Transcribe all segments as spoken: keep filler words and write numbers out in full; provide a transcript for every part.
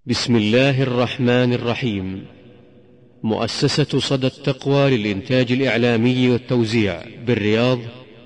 بسم الله الرحمن الرحيم. مؤسسة صدى التقوى للإنتاج الإعلامي والتوزيع بالرياض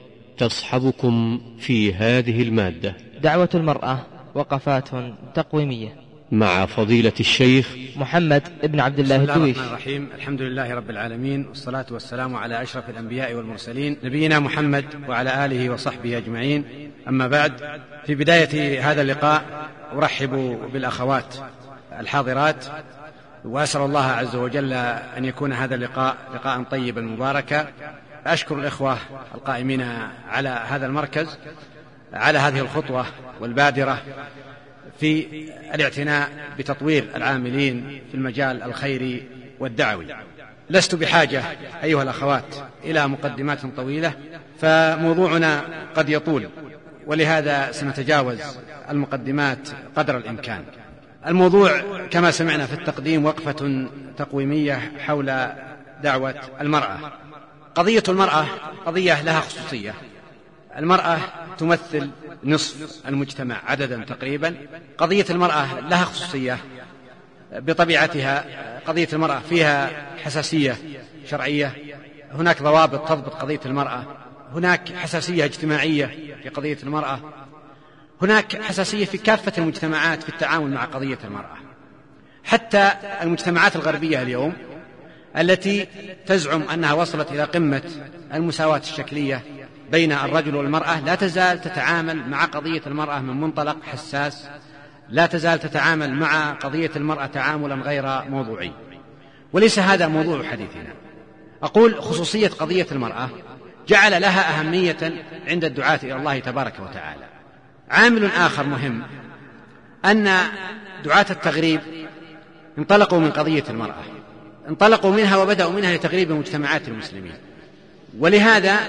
تصحبكم في هذه المادة. دعوة المرأة وقفات تقويمية مع فضيلة الشيخ محمد ابن عبد الله الدويش. بسم الله الرحمن الرحيم. الحمد لله رب العالمين، والصلاة والسلام على أشرف الأنبياء والمرسلين نبينا محمد وعلى آله وصحبه أجمعين. أما بعد، في بداية هذا اللقاء أرحب بالأخوات الحاضرات، وأسأل الله عز وجل أن يكون هذا اللقاء لقاء طيبا مباركا. أشكر الإخوة القائمين على هذا المركز على هذه الخطوة والبادرة في الاعتناء بتطوير العاملين في المجال الخيري والدعوي. لست بحاجة أيها الأخوات إلى مقدمات طويلة، فموضوعنا قد يطول، ولهذا سنتجاوز المقدمات قدر الإمكان. الموضوع كما سمعنا في التقديم وقفة تقويمية حول دعوة المرأة. قضية المرأة قضية لها خصوصية. المرأة تمثل نصف المجتمع عددا تقريبا. قضية المرأة لها خصوصية بطبيعتها. قضية المرأة فيها حساسية شرعية، هناك ضوابط تضبط قضية المرأة، هناك حساسية اجتماعية في قضية المرأة، هناك حساسية في كافة المجتمعات في التعامل مع قضية المرأة. حتى المجتمعات الغربية اليوم التي تزعم أنها وصلت إلى قمة المساواة الشكلية بين الرجل والمرأة لا تزال تتعامل مع قضية المرأة من منطلق حساس، لا تزال تتعامل مع قضية المرأة تعاملا غير موضوعي. وليس هذا موضوع حديثنا. أقول خصوصية قضية المرأة جعل لها أهمية عند الدعاة إلى الله تبارك وتعالى. عامل آخر مهم أن دعاة التغريب انطلقوا من قضية المرأة، انطلقوا منها وبدأوا منها لتغريب مجتمعات المسلمين. ولهذا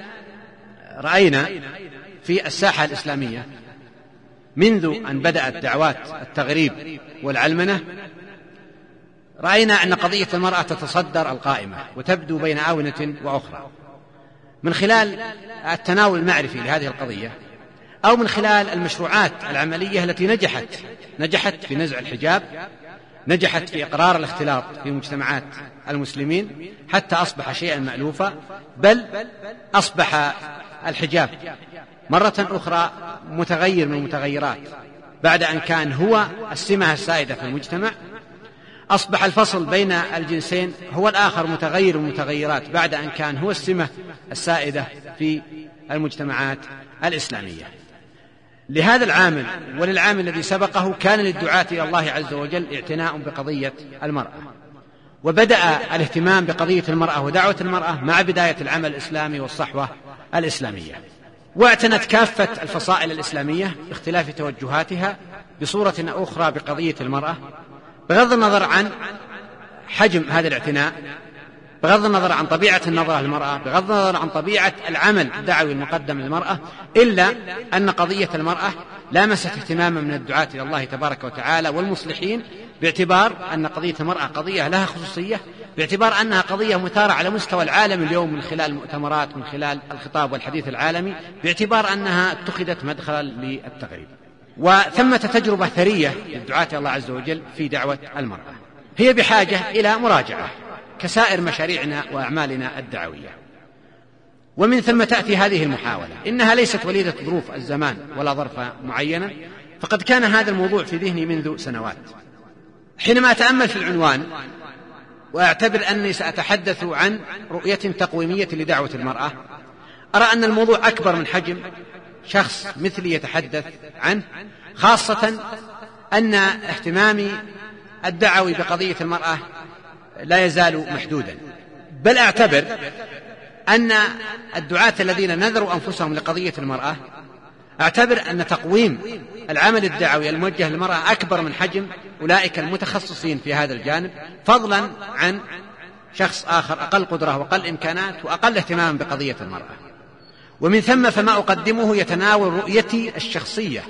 رأينا في الساحة الإسلامية منذ أن بدأت دعوات التغريب والعلمنة، رأينا أن قضية المرأة تتصدر القائمة وتبدو بين آونة وأخرى، من خلال التناول المعرفي لهذه القضية، أو من خلال المشروعات العملية التي نجحت نجحت في نزع الحجاب، نجحت في إقرار الاختلاط في مجتمعات المسلمين حتى أصبح شيئا مألوفا، بل أصبح الحجاب مرة أخرى متغير من المتغيرات. بعد أن كان هو السمة السائدة في المجتمع، أصبح الفصل بين الجنسين هو الآخر متغير من المتغيرات بعد أن كان هو السمة السائدة في المجتمعات الإسلامية. لهذا العامل وللعامل الذي سبقه كان للدعاة إلى الله عز وجل اعتناء بقضية المرأة، وبدأ الاهتمام بقضية المرأة ودعوة المرأة مع بداية العمل الإسلامي والصحوة الإسلامية، واعتنت كافة الفصائل الإسلامية باختلاف توجهاتها بصورة أخرى بقضية المرأة، بغض النظر عن حجم هذا الاعتناء، بغض النظر عن طبيعة النظرة للمرأة، بغض النظر عن طبيعة العمل الدعوي المقدم للمرأة، إلا أن قضية المرأة لامست اهتماما من الدعاة إلى الله تبارك وتعالى والمصلحين، باعتبار أن قضية المرأة قضية لها خصوصية، باعتبار أنها قضية مثارة على مستوى العالم اليوم من خلال المؤتمرات، من خلال الخطاب والحديث العالمي، باعتبار أنها اتخذت مدخلا للتغريب. وثمة تجربة ثرية للدعاة إلى الله عز وجل في دعوة المرأة، هي بحاجة إلى مراجعة كسائر مشاريعنا وأعمالنا الدعوية. ومن ثم تأتي هذه المحاولة، إنها ليست وليدة ظروف الزمان ولا ظرف معينة، فقد كان هذا الموضوع في ذهني منذ سنوات. حينما أتأمل في العنوان وأعتبر أني سأتحدث عن رؤية تقويمية لدعوة المرأة، أرى أن الموضوع أكبر من حجم شخص مثلي يتحدث عنه، خاصة أن اهتمامي الدعوي بقضية المرأة لا يزال محدودا. بل أعتبر أن الدعاة الذين نذروا أنفسهم لقضية المرأة، أعتبر أن تقويم العمل الدعوي الموجه للمرأة أكبر من حجم أولئك المتخصصين في هذا الجانب، فضلا عن شخص آخر أقل قدرة وأقل إمكانات وأقل اهتمام بقضية المرأة. ومن ثم فما أقدمه يتناول رؤيتي الشخصية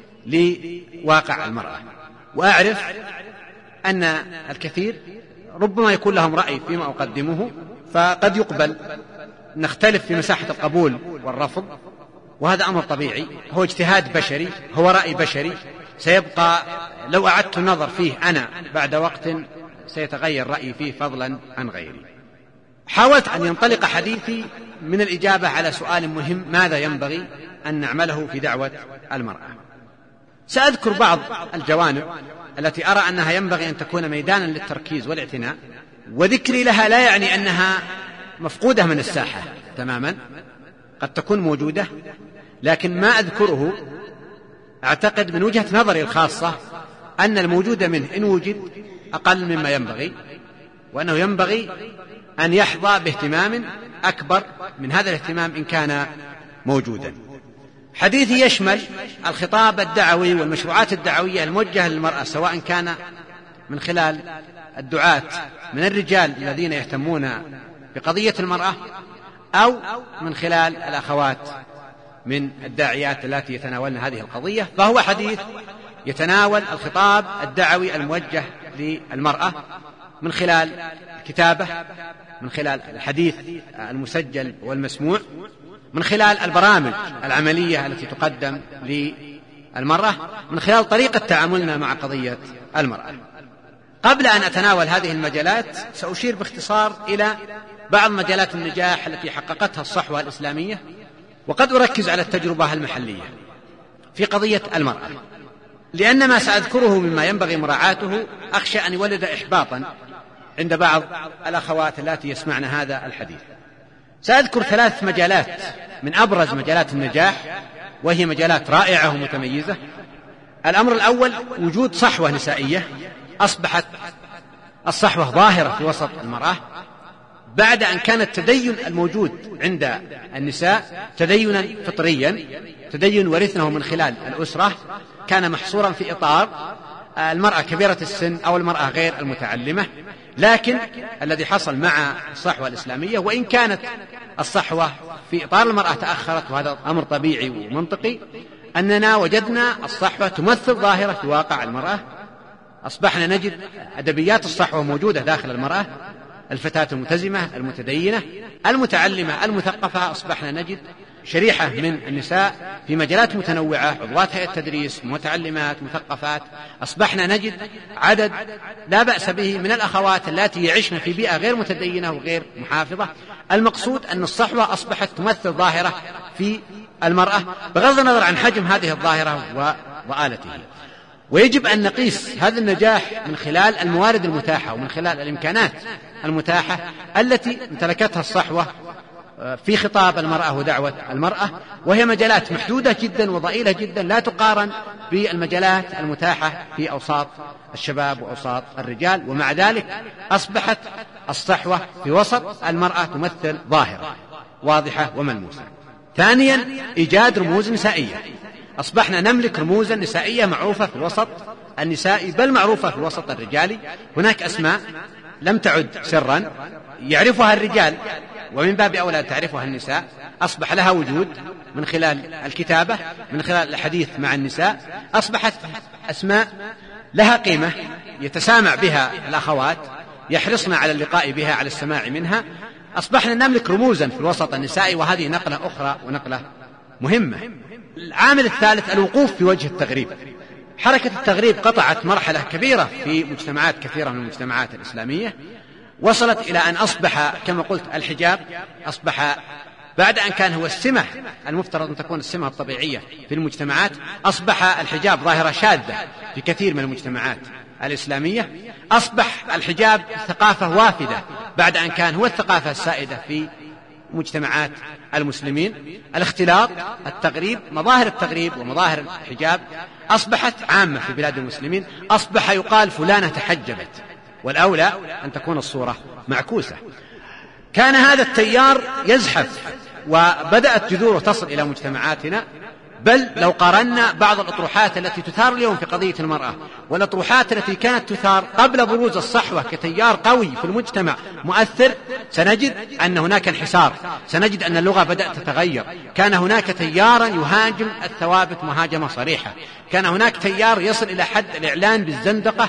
لواقع المرأة، وأعرف أن الكثير ربما يكون لهم رأي فيما أقدمه، فقد يقبل، نختلف في مساحة القبول والرفض، وهذا أمر طبيعي، هو اجتهاد بشري، هو رأي بشري، سيبقى لو أعدت النظر فيه أنا بعد وقت سيتغير رأيي فيه فضلا عن غيري. حاولت أن ينطلق حديثي من الإجابة على سؤال مهم: ماذا ينبغي أن نعمله في دعوة المرأة؟ سأذكر بعض الجوانب التي أرى أنها ينبغي أن تكون ميدانا للتركيز والاعتناء، وذكري لها لا يعني أنها مفقودة من الساحة تماما، قد تكون موجودة، لكن ما أذكره أعتقد من وجهة نظري الخاصة أن الموجود منه إن وجد أقل مما ينبغي، وأنه ينبغي أن يحظى باهتمام أكبر من هذا الاهتمام إن كان موجودا. حديثي يشمل الخطاب الدعوي والمشروعات الدعوية الموجهة للمرأة، سواء كان من خلال الدعاة من الرجال الذين يهتمون بقضية المرأة أو من خلال الأخوات من الداعيات التي يتناولن هذه القضية. فهو حديث يتناول الخطاب الدعوي الموجه للمرأة من خلال الكتابة، من خلال الحديث المسجل والمسموع، من خلال البرامج العملية التي تقدم للمرأة، من خلال طريقة تعاملنا مع قضية المرأة. قبل أن أتناول هذه المجالات سأشير باختصار إلى بعض مجالات النجاح التي حققتها الصحوة الإسلامية، وقد أركز على التجربة المحلية في قضية المرأة، لأن ما سأذكره مما ينبغي مراعاته أخشى أن يولد إحباطا عند بعض الأخوات التي يسمعن هذا الحديث. سأذكر ثلاث مجالات من أبرز مجالات النجاح، وهي مجالات رائعة ومتميزة. الأمر الأول: وجود صحوة نسائية. أصبحت الصحوة ظاهرة في وسط المرأة بعد أن كان التدين الموجود عند النساء تدينا فطريا، تدين ورثناه من خلال الأسرة، كان محصورا في إطار المرأة كبيرة السن أو المرأة غير المتعلمة. لكن الذي حصل مع الصحوة الإسلامية، وإن كانت الصحوة في إطار المرأة تأخرت، وهذا أمر طبيعي ومنطقي، أننا وجدنا الصحوة تمثل ظاهرة في واقع المرأة. أصبحنا نجد أدبيات الصحوة موجودة داخل المرأة، الفتاة الملتزمة المتدينة المتعلمة المثقفة. أصبحنا نجد شريحة من النساء في مجالات متنوعة، عضوات هيئة تدريس، متعلمات، مثقفات. أصبحنا نجد عدد لا بأس به من الأخوات التي يعيشن في بيئة غير متدينة وغير محافظة. المقصود أن الصحوة أصبحت تمثل ظاهرة في المرأة بغض النظر عن حجم هذه الظاهرة وآلته. ويجب أن نقيس هذا النجاح من خلال الموارد المتاحة ومن خلال الإمكانات المتاحة التي امتلكتها الصحوة في خطاب المرأة ودعوة المرأة، وهي مجالات محدودة جدا وضئيلة جدا، لا تقارن بالمجالات المتاحة في أوساط الشباب وأوساط الرجال. ومع ذلك أصبحت الصحوة في وسط المرأة تمثل ظاهرة واضحة وملموسة. ثانيا: إيجاد رموز نسائية. أصبحنا نملك رموزا نسائية معروفة في الوسط النسائي، بل معروفة في الوسط الرجالي. هناك أسماء لم تعد سرا، يعرفها الرجال ومن باب أولى تعرفها النساء. أصبح لها وجود من خلال الكتابة، من خلال الحديث مع النساء. أصبحت أسماء لها قيمة يتسامع بها الأخوات، يحرصن على اللقاء بها، على السماع منها. أصبحنا نملك رموزا في الوسط النسائي، وهذه نقلة أخرى ونقلة مهمة. العامل الثالث: الوقوف في وجه التغريب. حركة التغريب قطعت مرحلة كبيرة في مجتمعات كثيرة من المجتمعات الإسلامية، وصلت إلى أن أصبح كما قلت الحجاب أصبح بعد أن كان هو السمة المفترض أن تكون السمة الطبيعية في المجتمعات، أصبح الحجاب ظاهرة شاذة في كثير من المجتمعات الإسلامية. أصبح الحجاب ثقافة وافدة بعد أن كان هو الثقافة السائدة في مجتمعات المسلمين. الاختلاط، التغريب، مظاهر التغريب ومظاهر الحجاب أصبحت عامة في بلاد المسلمين. أصبح يقال فلانة تحجبت، والأولى أن تكون الصورة معكوسة. كان هذا التيار يزحف وبدأت جذوره تصل إلى مجتمعاتنا، بل لو قارنا بعض الأطروحات التي تثار اليوم في قضية المرأة والأطروحات التي كانت تثار قبل بروز الصحوة كتيار قوي في المجتمع مؤثر، سنجد أن هناك انحسار، سنجد أن اللغة بدأت تتغير. كان هناك تيارا يهاجم الثوابت مهاجمة صريحة، كان هناك تيار يصل إلى حد الإعلان بالزندقة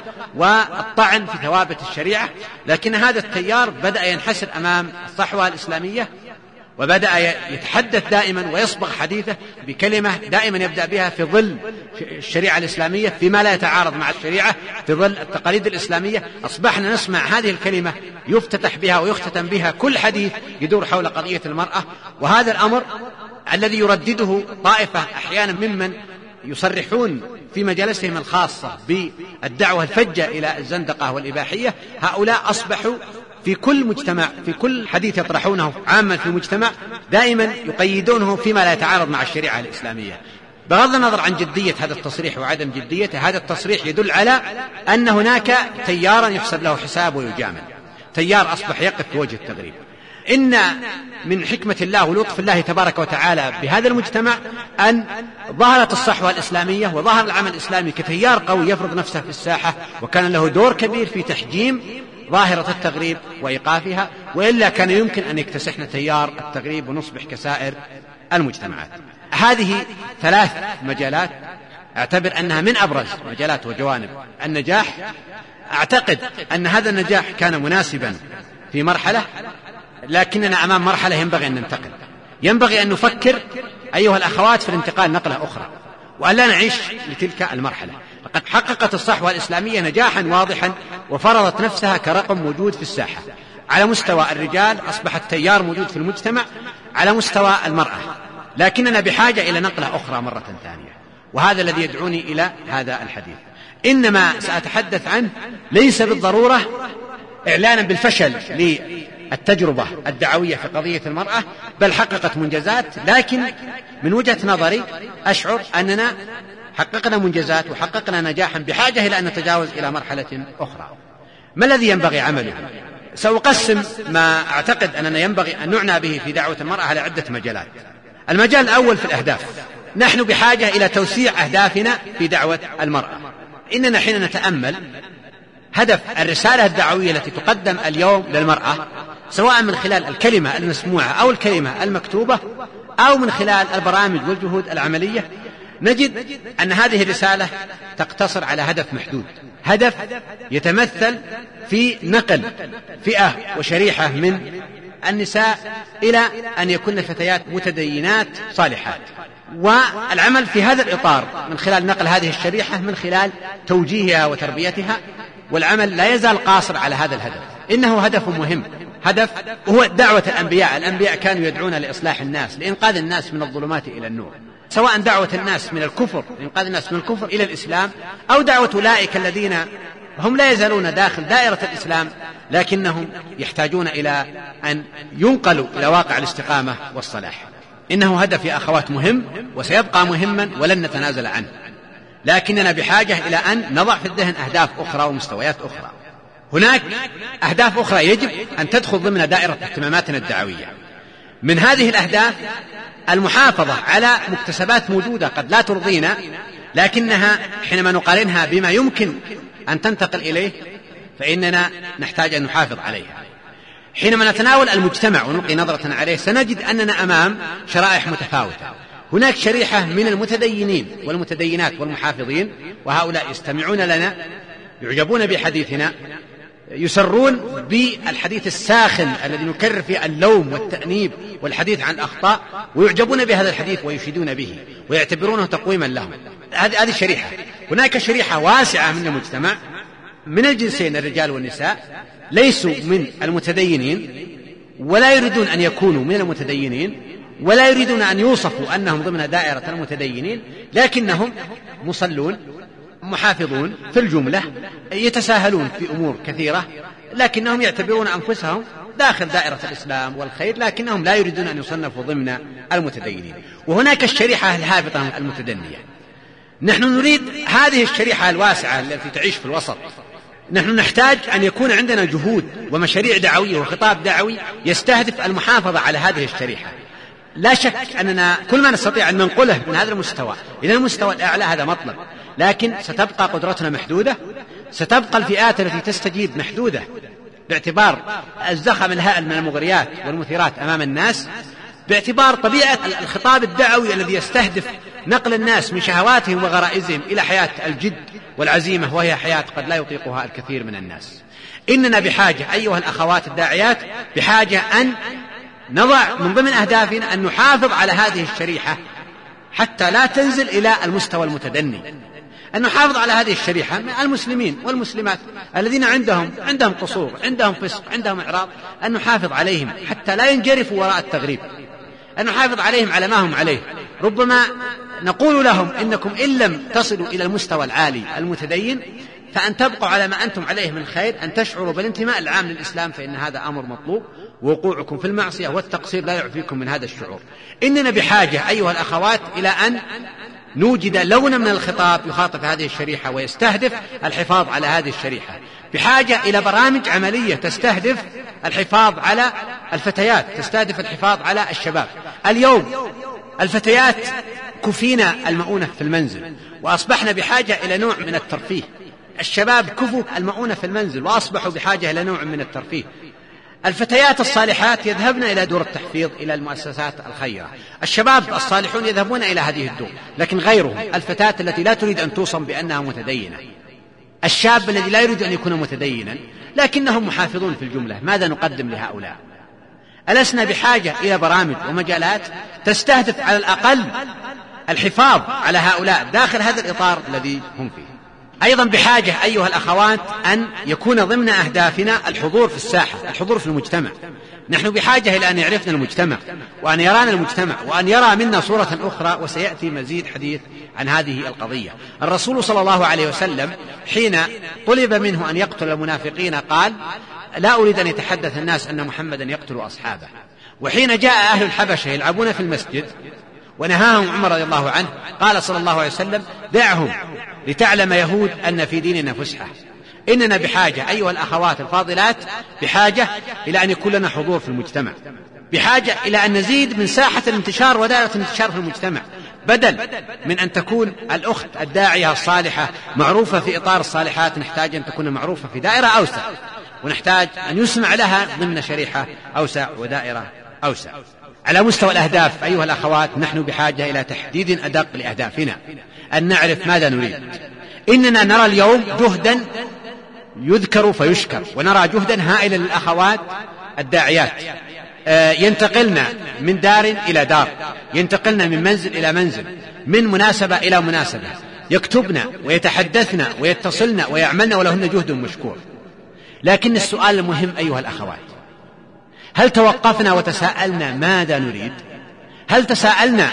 والطعن في ثوابت الشريعة، لكن هذا التيار بدأ ينحسر أمام الصحوة الإسلامية، وبدأ يتحدث دائما ويصبغ حديثه بكلمة دائما يبدأ بها في ظل الشريعة الإسلامية فيما لا يتعارض مع الشريعة، في ظل التقاليد الإسلامية. أصبحنا نسمع هذه الكلمة يفتتح بها ويختتم بها كل حديث يدور حول قضية المرأة. وهذا الأمر الذي يردده طائفة أحيانا ممن يصرحون في مجالسهم الخاصة بالدعوة الفجة إلى الزندقة والإباحية، هؤلاء أصبحوا في كل مجتمع، في كل حديث يطرحونه عاما في المجتمع دائما يقيدونه فيما لا يتعارض مع الشريعة الإسلامية. بغض النظر عن جدية هذا التصريح وعدم جديته، هذا التصريح يدل على أن هناك تيارا يحسب له حساب ويجامل، تيار أصبح يقف في وجه التغريب. إن من حكمة الله ولطف الله تبارك وتعالى بهذا المجتمع أن ظهرت الصحوة الإسلامية وظهر العمل الإسلامي كتيار قوي يفرض نفسه في الساحة، وكان له دور كبير في تحجيم ظاهرة التغريب وإيقافها، وإلا كان يمكن أن يكتسحنا تيار التغريب ونصبح كسائر المجتمعات. هذه ثلاث مجالات أعتبر أنها من أبرز مجالات وجوانب النجاح. أعتقد أن هذا النجاح كان مناسبا في مرحلة، لكننا أمام مرحلة ينبغي أن ننتقل، ينبغي أن نفكر أيها الأخوات في الانتقال نقلة أخرى، وأن لا نعيش لتلك المرحلة. لقد حققت الصحوة الإسلامية نجاحا واضحا وفرضت نفسها كرقم موجود في الساحة. على مستوى الرجال أصبح التيار موجود في المجتمع، على مستوى المرأة لكننا بحاجة إلى نقلة أخرى مرة ثانية، وهذا الذي يدعوني إلى هذا الحديث. إنما سأتحدث عنه ليس بالضرورة إعلانا بالفشل للتجربة الدعوية في قضية المرأة، بل حققت منجزات، لكن من وجهة نظري أشعر أننا حققنا منجزات وحققنا نجاحا بحاجة إلى أن نتجاوز إلى مرحلة أخرى. ما الذي ينبغي عمله؟ سأقسم ما أعتقد أننا ينبغي أن نعنى به في دعوة المرأة على عدة مجالات. المجال الأول في الأهداف. نحن بحاجة إلى توسيع أهدافنا في دعوة المرأة. إننا حين نتأمل هدف الرسالة الدعوية التي تقدم اليوم للمرأة، سواء من خلال الكلمة المسموعة أو الكلمة المكتوبة أو من خلال البرامج والجهود العملية، نجد أن هذه الرسالة تقتصر على هدف محدود، هدف يتمثل في نقل فئة وشريحة من النساء إلى أن يكون فتيات متدينات صالحات، والعمل في هذا الإطار من خلال نقل هذه الشريحة من خلال توجيهها وتربيتها. والعمل لا يزال قاصر على هذا الهدف، إنه هدف مهم، هدف هو دعوة الأنبياء. الأنبياء كانوا يدعون لإصلاح الناس، لإنقاذ الناس من الظلمات إلى النور، سواء دعوة الناس من الكفر، إنقاذ الناس من الكفر إلى الإسلام، أو دعوة أولئك الذين هم لا يزالون داخل دائرة الإسلام لكنهم يحتاجون إلى أن ينقلوا إلى واقع الاستقامة والصلاح. إنه هدف يا أخوات مهم وسيبقى مهما ولن نتنازل عنه، لكننا بحاجة إلى أن نضع في الذهن أهداف أخرى ومستويات أخرى. هناك أهداف أخرى يجب أن تدخل ضمن دائرة اهتماماتنا الدعوية. من هذه الأهداف المحافظة على مكتسبات موجودة قد لا ترضينا، لكنها حينما نقارنها بما يمكن أن تنتقل إليه فإننا نحتاج أن نحافظ عليها. حينما نتناول المجتمع ونلقي نظرة عليه سنجد أننا أمام شرائح متفاوتة. هناك شريحة من المتدينين والمتدينات والمحافظين، وهؤلاء يستمعون لنا، يعجبون بحديثنا، يسرون بالحديث الساخن الذي نكرر فيه اللوم والتأنيب والحديث عن الأخطاء، ويعجبون بهذا الحديث ويشيدون به ويعتبرونه تقويما لهم. هذه هذه شريحة. هناك شريحة واسعة من المجتمع من الجنسين الرجال والنساء، ليسوا من المتدينين ولا يريدون أن يكونوا من المتدينين ولا يريدون أن يوصفوا أنهم ضمن دائرة المتدينين، لكنهم مصلون محافظون في الجملة، يتساهلون في أمور كثيرة، لكنهم يعتبرون أنفسهم داخل دائرة الإسلام والخير، لكنهم لا يريدون أن يصنفوا ضمن المتدينين. وهناك الشريحة الهابطة المتدنية. نحن نريد هذه الشريحة الواسعة التي تعيش في الوسط. نحن نحتاج أن يكون عندنا جهود ومشاريع دعوية وخطاب دعوي يستهدف المحافظة على هذه الشريحة. لا شك أننا كل ما نستطيع أن ننقله من هذا المستوى إلى المستوى الأعلى هذا مطلب، لكن ستبقى قدرتنا محدودة، ستبقى الفئات التي تستجيب محدودة باعتبار الزخم الهائل من المغريات والمثيرات أمام الناس، باعتبار طبيعة الخطاب الدعوي الذي يستهدف نقل الناس من شهواتهم وغرائزهم إلى حياة الجد والعزيمة، وهي حياة قد لا يطيقها الكثير من الناس. إننا بحاجة أيها الأخوات الداعيات بحاجة أن نضع من ضمن أهدافنا أن نحافظ على هذه الشريحة حتى لا تنزل إلى المستوى المتدني، أن نحافظ على هذه الشريحة من المسلمين والمسلمات الذين عندهم عندهم قصور، عندهم فسق، عندهم إعراض، أن نحافظ عليهم حتى لا ينجرفوا وراء التغريب، أن نحافظ عليهم على ما هم عليه. ربما نقول لهم إنكم إن لم تصلوا إلى المستوى العالي المتدين فأن تبقوا على ما أنتم عليه من خير، أن تشعروا بالانتماء العام للإسلام، فإن هذا أمر مطلوب، ووقوعكم في المعصية والتقصير لا يعفيكم من هذا الشعور. إننا بحاجة أيها الأخوات إلى أن نوجد لونا من الخطاب يخاطب هذه الشريحة ويستهدف الحفاظ على هذه الشريحة، بحاجة إلى برامج عملية تستهدف الحفاظ على الفتيات، تستهدف الحفاظ على الشباب. اليوم الفتيات كفينا المؤونة في المنزل وأصبحنا بحاجة إلى نوع من الترفيه، الشباب كفوا المؤونة في المنزل وأصبحوا بحاجة إلى نوع من الترفيه. الفتيات الصالحات يذهبن إلى دور التحفيظ، إلى المؤسسات الخيرة، الشباب الصالحون يذهبون إلى هذه الدور، لكن غيرهم الفتاة التي لا تريد أن توصم بأنها متدينة، الشاب الذي لا يريد أن يكون متدينا لكنهم محافظون في الجملة، ماذا نقدم لهؤلاء؟ ألسنا بحاجة إلى برامج ومجالات تستهدف على الأقل الحفاظ على هؤلاء داخل هذا الإطار الذي هم فيه؟ أيضا بحاجة أيها الأخوات أن يكون ضمن أهدافنا الحضور في الساحة، الحضور في المجتمع. نحن بحاجة إلى أن يعرفنا المجتمع وأن يرانا المجتمع وأن يرى منا صورة أخرى، وسيأتي مزيد حديث عن هذه القضية. الرسول صلى الله عليه وسلم حين طلب منه أن يقتل المنافقين قال: لا أريد أن يتحدث الناس أن محمدا يقتل أصحابه. وحين جاء أهل الحبشة يلعبون في المسجد ونهاهم عمر رضي الله عنه قال صلى الله عليه وسلم: دعهم لتعلم يهود أن في ديننا فسحة. إننا بحاجة أيها الأخوات الفاضلات بحاجة إلى أن يكون لنا حضور في المجتمع، بحاجة إلى أن نزيد من ساحة الانتشار ودائرة الانتشار في المجتمع، بدل من أن تكون الأخت الداعية الصالحة معروفة في إطار الصالحات، نحتاج أن تكون معروفة في دائرة أوسع، ونحتاج أن يسمع لها ضمن شريحة أوسع ودائرة أوسع. على مستوى الأهداف أيها الأخوات نحن بحاجة إلى تحديد أدق لأهدافنا، أن نعرف ماذا نريد. إننا نرى اليوم جهدا يذكر فيشكر، ونرى جهدا هائلا للأخوات الداعيات، ينتقلن من دار إلى دار، ينتقلن من منزل إلى منزل، من مناسبة إلى مناسبة، يكتبن ويتحدثن ويتصلن ويعملن، ولهن جهد مشكور. لكن السؤال المهم أيها الأخوات، هل توقفنا وتساءلنا ماذا نريد؟ هل تساءلنا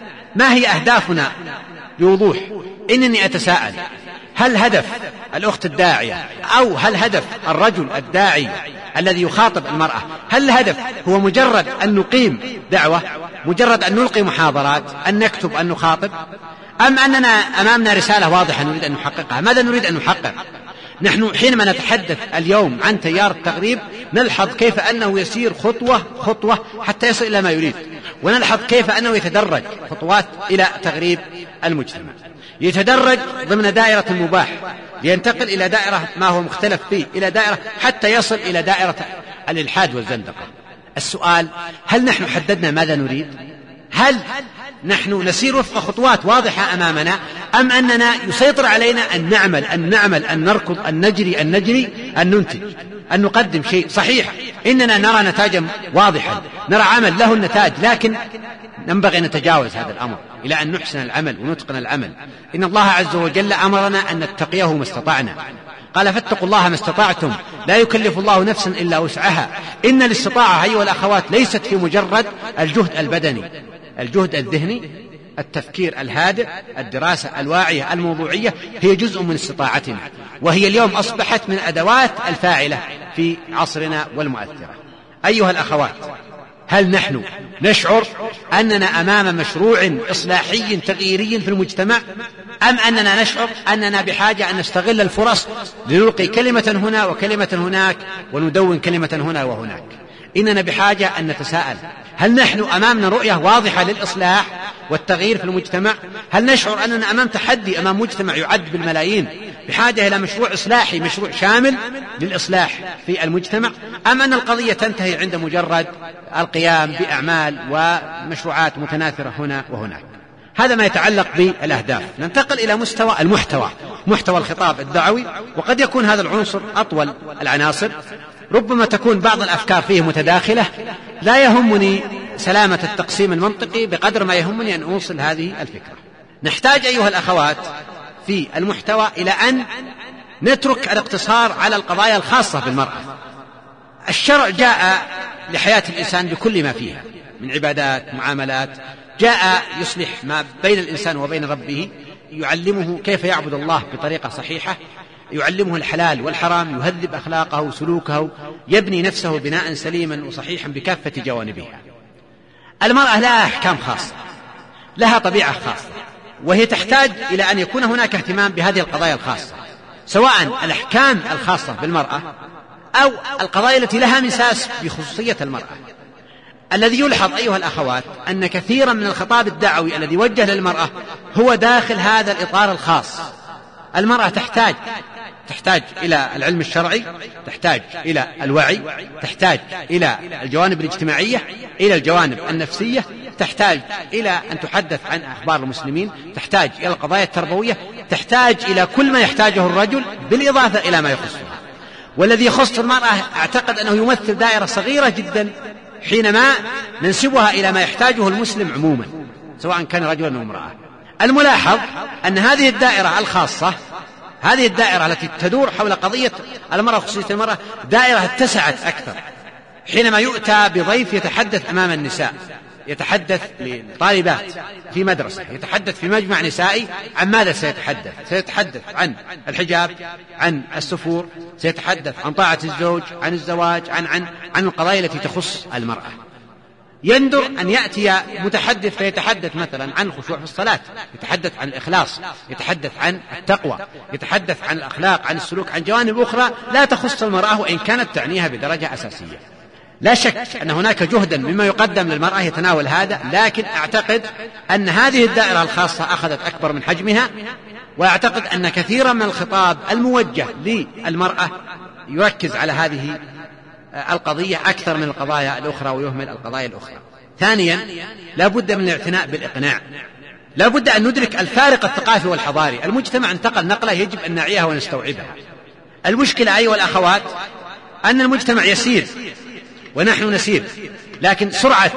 ما هي أهدافنا بوضوح؟ إنني أتساءل، هل هدف الأخت الداعية أو هل هدف الرجل الداعي الذي يخاطب المرأة، هل الهدف هو مجرد أن نقيم دعوة، مجرد أن نلقي محاضرات، أن نكتب، أن نخاطب، أم أننا أمامنا رسالة واضحة نريد أن نحققها؟ ماذا نريد أن نحقق؟ نحن حينما نتحدث اليوم عن تيار التغريب نلحظ كيف أنه يسير خطوة خطوة حتى يصل إلى ما يريد، ونلحظ كيف أنه يتدرج خطوات إلى تغريب المجتمع، يتدرج ضمن دائرة المباح لينتقل إلى دائرة ما هو مختلف فيه، إلى دائرة حتى يصل إلى دائرة الإلحاد والزندقة. السؤال، هل نحن حددنا ماذا نريد؟ هل نحن نسير وفق خطوات واضحة أمامنا، أم أننا يسيطر علينا أن نعمل أن نعمل أن نركض أن نجري أن نجري أن ننتج أن نقدم شيء صحيح؟ إننا نرى نتاجا واضحا، نرى عمل له النتاج، لكن ينبغي أن نتجاوز هذا الأمر إلى أن نحسن العمل ونتقن العمل. إن الله عز وجل أمرنا أن نتقيه ما استطعنا، قال: فاتقوا الله ما استطعتم، لا يكلف الله نفسا إلا وسعها. إن الاستطاعة أيها الأخوات ليست في مجرد الجهد البدني، الجهد الذهني، التفكير الهادئ، الدراسة الواعية الموضوعية هي جزء من استطاعتنا، وهي اليوم أصبحت من أدوات الفاعلة في عصرنا والمؤثرة. أيها الأخوات، هل نحن نشعر أننا أمام مشروع إصلاحي تغييري في المجتمع، أم أننا نشعر أننا بحاجة أن نستغل الفرص لنلقي كلمة هنا وكلمة هناك وندون كلمة هنا وهناك؟ إننا بحاجة أن نتساءل، هل نحن أمامنا رؤية واضحة للإصلاح والتغيير في المجتمع؟ هل نشعر أننا أمام تحدي، أمام مجتمع يعد بالملايين بحاجة إلى مشروع إصلاحي، مشروع شامل للإصلاح في المجتمع، أم أن القضية تنتهي عند مجرد القيام بأعمال ومشروعات متناثرة هنا وهناك؟ هذا ما يتعلق بالأهداف. ننتقل إلى مستوى المحتوى، محتوى الخطاب الدعوي، وقد يكون هذا العنصر أطول العناصر، ربما تكون بعض الأفكار فيه متداخلة، لا يهمني سلامة التقسيم المنطقي بقدر ما يهمني أن أوصل هذه الفكرة. نحتاج أيها الأخوات في المحتوى إلى أن نترك الاقتصار على القضايا الخاصة بالمرأة. الشرع جاء لحياة الإنسان بكل ما فيها من عبادات، معاملات، جاء يصلح ما بين الإنسان وبين ربه، يعلمه كيف يعبد الله بطريقة صحيحة، يعلمه الحلال والحرام، يهذب أخلاقه وسلوكه، يبني نفسه بناء سليما وصحيحا بكافة جوانبها. المرأة لها أحكام خاصة، لها طبيعة خاصة، وهي تحتاج إلى أن يكون هناك اهتمام بهذه القضايا الخاصة، سواء الأحكام الخاصة بالمرأة أو القضايا التي لها مساس بخصوصية المرأة. الذي يلحظ أيها الأخوات أن كثيرا من الخطاب الدعوي الذي يوجه للمرأة هو داخل هذا الإطار الخاص. المرأة تحتاج تحتاج إلى العلم الشرعي، تحتاج إلى الوعي، تحتاج إلى الجوانب الاجتماعية، إلى الجوانب النفسية، تحتاج إلى أن تحدث عن أخبار المسلمين، تحتاج إلى القضايا التربوية، تحتاج إلى كل ما يحتاجه الرجل بالإضافة إلى ما يخصها. والذي يخص المرأة أعتقد أنه يمثل دائرة صغيرة جدا حينما ننسبها إلى ما يحتاجه المسلم عموما سواء كان رجلا أو امرأة. الملاحظ أن هذه الدائرة الخاصة، هذه الدائرة التي تدور حول قضية المرأة وخصوصية المرأة، دائرة اتسعت أكثر حينما يؤتى بضيف يتحدث أمام النساء، يتحدث لطالبات في مدرسة، يتحدث في مجمع نسائي. عن ماذا سيتحدث؟ سيتحدث عن الحجاب، عن السفور، سيتحدث عن طاعة الزوج، عن الزواج، عن عن عن القضايا التي تخص المرأة. يندر أن يأتي متحدث فيتحدث مثلا عن الخشوع في الصلاة، يتحدث عن الإخلاص، يتحدث عن التقوى، يتحدث عن الأخلاق، عن السلوك، عن جوانب أخرى لا تخص المرأة وإن كانت تعنيها بدرجة أساسية. لا شك أن هناك جهدا مما يقدم للمرأة يتناول هذا، لكن أعتقد أن هذه الدائرة الخاصة أخذت أكبر من حجمها، وأعتقد أن كثيرا من الخطاب الموجه للمرأة يركز على هذه القضية أكثر من القضايا الأخرى ويهمل القضايا الأخرى. ثانيا، لا بد من الاعتناء بالإقناع، لا بد أن ندرك الفارق الثقافي والحضاري. المجتمع انتقل نقلة يجب أن نعيها ونستوعبها. المشكلة أيها الأخوات أن المجتمع يسير ونحن نسير، لكن سرعة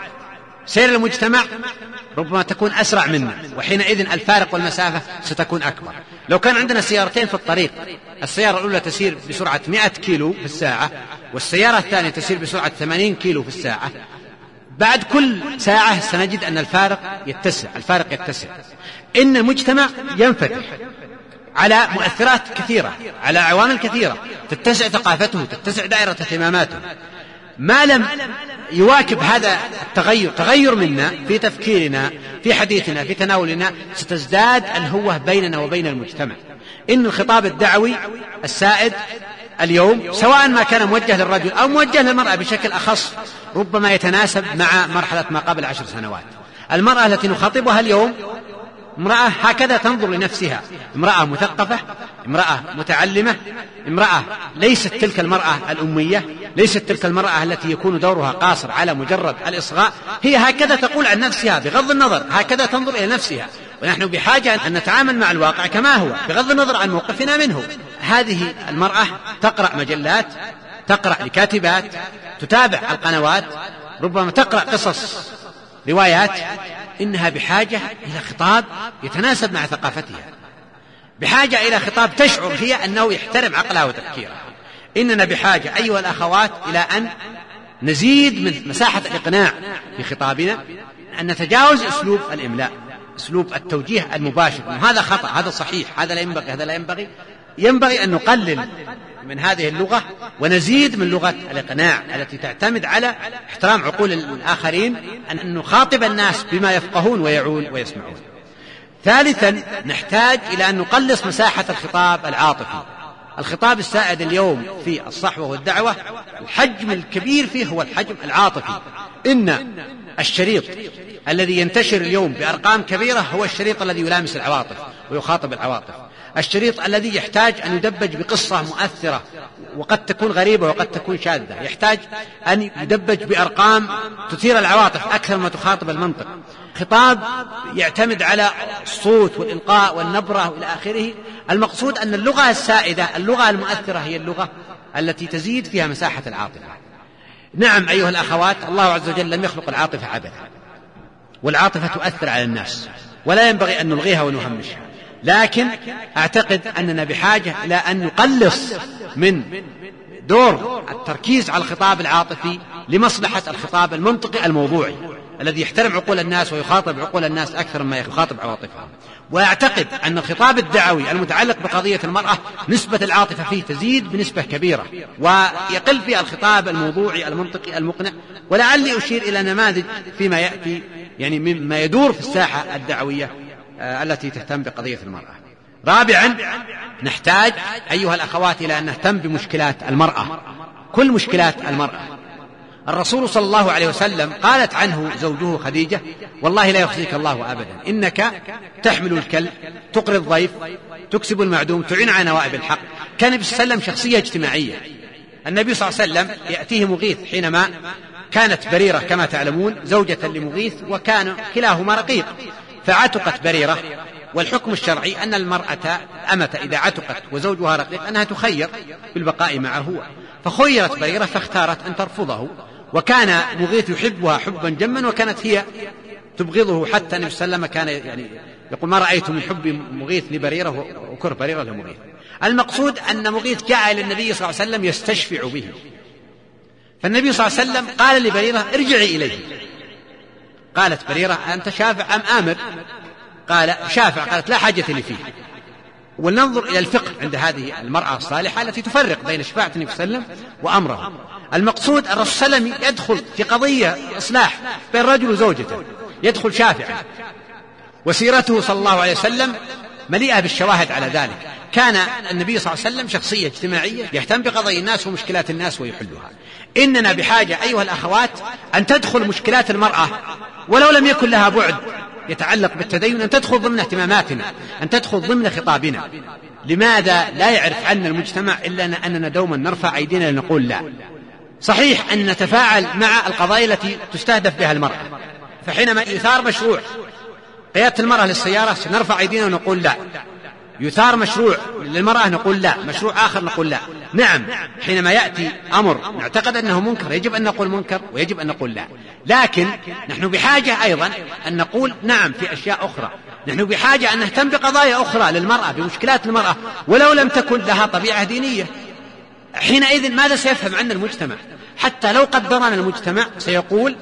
سير المجتمع ربما تكون أسرع منا، وحينئذ الفارق والمسافة ستكون أكبر. لو كان عندنا سيارتين في الطريق، السيارة الأولى تسير بسرعة مئة كيلو في الساعة والسيارة الثانية تسير بسرعة ثمانين كيلو في الساعة، بعد كل ساعة سنجد أن الفارق يتسع الفارق يتسع. إن المجتمع ينفتح على مؤثرات كثيرة، على عوامل كثيرة، تتسع ثقافته، تتسع دائرة اهتماماته. ما لم يواكب هذا التغير تغير منا في تفكيرنا، في حديثنا، في تناولنا، ستزداد الهوة بيننا وبين المجتمع. إن الخطاب الدعوي السائد اليوم سواء ما كان موجه للرجل أو موجه للمرأة بشكل أخص ربما يتناسب مع مرحلة ما قبل عشر سنوات. المرأة التي نخاطبها اليوم امرأة هكذا تنظر لنفسها، امرأة مثقفة، امرأة متعلمة، امرأة ليست تلك المرأة الأمية، ليست تلك المرأة التي يكون دورها قاصر على مجرد الإصغاء. هي هكذا تقول عن نفسها بغض النظر، هكذا تنظر إلى نفسها، ونحن بحاجة أن نتعامل مع الواقع كما هو بغض النظر عن موقفنا منه. هذه المرأة تقرأ مجلات، تقرأ لكاتبات، تتابع القنوات، ربما تقرأ قصص روايات. إنها بحاجة إلى خطاب يتناسب مع ثقافتها، بحاجة إلى خطاب تشعر هي أنه يحترم عقلها وتفكيرها. إننا بحاجة أيها الأخوات إلى أن نزيد من مساحة الإقناع في خطابنا، أن نتجاوز أسلوب الإملاء، أسلوب التوجيه المباشر، هذا خطأ، هذا صحيح، هذا لا ينبغي، هذا لا ينبغي. ينبغي أن نقلل من هذه اللغة ونزيد من لغة الإقناع التي تعتمد على احترام عقول الآخرين، أن نخاطب الناس بما يفقهون ويعون ويسمعون. ثالثا، نحتاج إلى أن نقلص مساحة الخطاب العاطفي. الخطاب السائد اليوم في الصحوة والدعوة الحجم الكبير فيه هو الحجم العاطفي. إن الشريط الذي ينتشر اليوم بأرقام كبيرة هو الشريط الذي يلامس العواطف ويخاطب العواطف، الشريط الذي يحتاج أن يدبج بقصة مؤثرة وقد تكون غريبة وقد تكون شاذة، يحتاج أن يدبج بأرقام تثير العواطف أكثر ما تخاطب المنطق، خطاب يعتمد على الصوت والإلقاء والنبرة وإلى آخره. المقصود أن اللغة السائدة، اللغة المؤثرة، هي اللغة التي تزيد فيها مساحة العاطفة. نعم أيها الأخوات، الله عز وجل لم يخلق العاطفة عبثا، والعاطفة تؤثر على الناس ولا ينبغي أن نلغيها ونهمشها، لكن أعتقد أننا بحاجة إلى أن نقلص من دور التركيز على الخطاب العاطفي لمصلحة الخطاب المنطقي الموضوعي الذي يحترم عقول الناس ويخاطب عقول الناس أكثر مما يخاطب عواطفهم. وأعتقد أن الخطاب الدعوي المتعلق بقضية المرأة نسبة العاطفة فيه تزيد بنسبة كبيرة، ويقل فيه الخطاب الموضوعي المنطقي المقنع. ولعلي أشير إلى نماذج فيما يأتي يعني مما يدور في الساحة الدعوية التي تهتم بقضية المرأة. رابعا، نحتاج أيها الأخوات إلى أن نهتم بمشكلات المرأة، كل مشكلات المرأة. الرسول صلى الله عليه وسلم قالت عنه زوجه خديجة: والله لا يخزيك الله أبدا، إنك تحمل الكل، تقري الضيف، تكسب المعدوم، تعين على نوائب الحق. كان النبي صلى الله عليه وسلم شخصية اجتماعية. النبي صلى الله عليه وسلم يأتيه مغيث حينما كانت بريرة كما تعلمون زوجة لمغيث، وكان كلاهما رقيق، فعتقت بريرة. والحكم الشرعي أن المرأة أمة إذا عتقت وزوجها رقيق أنها تخير بالبقاء معه، فخيرت بريرة فاختارت أن ترفضه. وكان مغيث يحبها حبا جما، وكانت هي تبغضه، حتى النبي صلى الله عليه وسلم كان يعني يقول: ما رأيت من حب مغيث لبريرة وكره بريرة لمغيث. المقصود أن مغيث جاء إلى النبي صلى الله عليه وسلم يستشفع به، فالنبي صلى الله عليه وسلم قال لبريرة: ارجعي إليه. قالت بريرة: أنت شافع أم آمر؟ قال: شافع. قالت: لا حاجة لي فيه. ولننظر إلى الفقه عند هذه المرأة الصالحة التي تفرق بين شفاعة النبي صلى الله عليه وسلم وأمره. المقصود الرسول صلى الله عليه وسلم يدخل في قضية إصلاح بين رجل وزوجته، يدخل شافعا، وسيرته صلى الله عليه وسلم مليئة بالشواهد على ذلك. كان النبي صلى الله عليه وسلم شخصية اجتماعية يهتم بقضايا الناس ومشكلات الناس ويحلها. إننا بحاجة أيها الأخوات أن تدخل مشكلات المرأة ولو لم يكن لها بعد يتعلق بالتدين، أن تدخل ضمن اهتماماتنا، أن تدخل ضمن خطابنا. لماذا لا يعرف عنا المجتمع إلا أننا دوما نرفع أيدينا لنقول لا؟ صحيح أن نتفاعل مع القضايا التي تستهدف بها المرأة، فحينما يثار مشروع قيادة المرأة للسيارة نرفع أيدينا ونقول لا، يثار مشروع للمرأة نقول لا، مشروع آخر نقول لا. نعم، حينما يأتي أمر نعتقد أنه منكر يجب أن نقول منكر ويجب أن نقول لا، لكن نحن بحاجة أيضا أن نقول نعم في أشياء أخرى. نحن بحاجة أن نهتم بقضايا أخرى للمرأة، بمشكلات المرأة ولو لم تكن لها طبيعة دينية. حينئذ ماذا سيفهم عنا المجتمع؟ حتى لو قدرنا المجتمع سيقول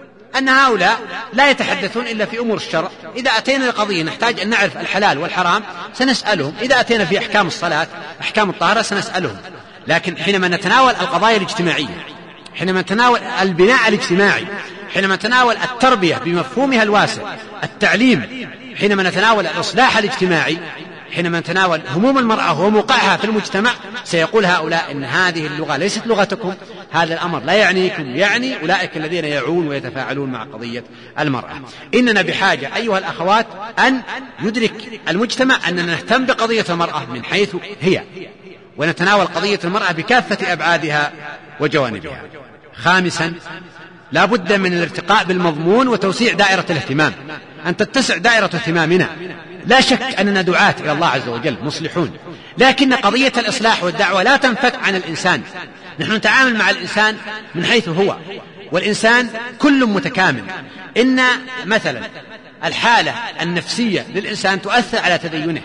أن هؤلاء لا يتحدثون إلا في أمور الشرع. إذا أتينا لقضية نحتاج أن نعرف الحلال والحرام سنسألهم، إذا أتينا في أحكام الصلاة أحكام الطهارة سنسألهم. لكن حينما نتناول القضايا الاجتماعية، حينما نتناول البناء الاجتماعي، حينما نتناول التربية بمفهومها الواسع، التعليم، حينما نتناول الإصلاح الاجتماعي، حينما نتناول هموم المرأة وموقعها في المجتمع، سيقول هؤلاء إن هذه اللغة ليست لغتكم، هذا الأمر لا يعنيكم، يعني أولئك الذين يعون ويتفاعلون مع قضية المرأة. إننا بحاجة أيها الأخوات أن يدرك المجتمع أننا نهتم بقضية المرأة من حيث هي، ونتناول قضية المرأة بكافة أبعادها وجوانبها. خامسا، لا بد من الارتقاء بالمضمون وتوسيع دائرة الاهتمام، أن تتسع دائرة اهتمامنا. لا شك أننا دعاة إلى الله عز وجل مصلحون، لكن قضية الإصلاح والدعوة لا تنفك عن الإنسان. نحن نتعامل مع الإنسان من حيث هو، والإنسان كل متكامل. إن مثلا الحالة النفسية للإنسان تؤثر على تدينه،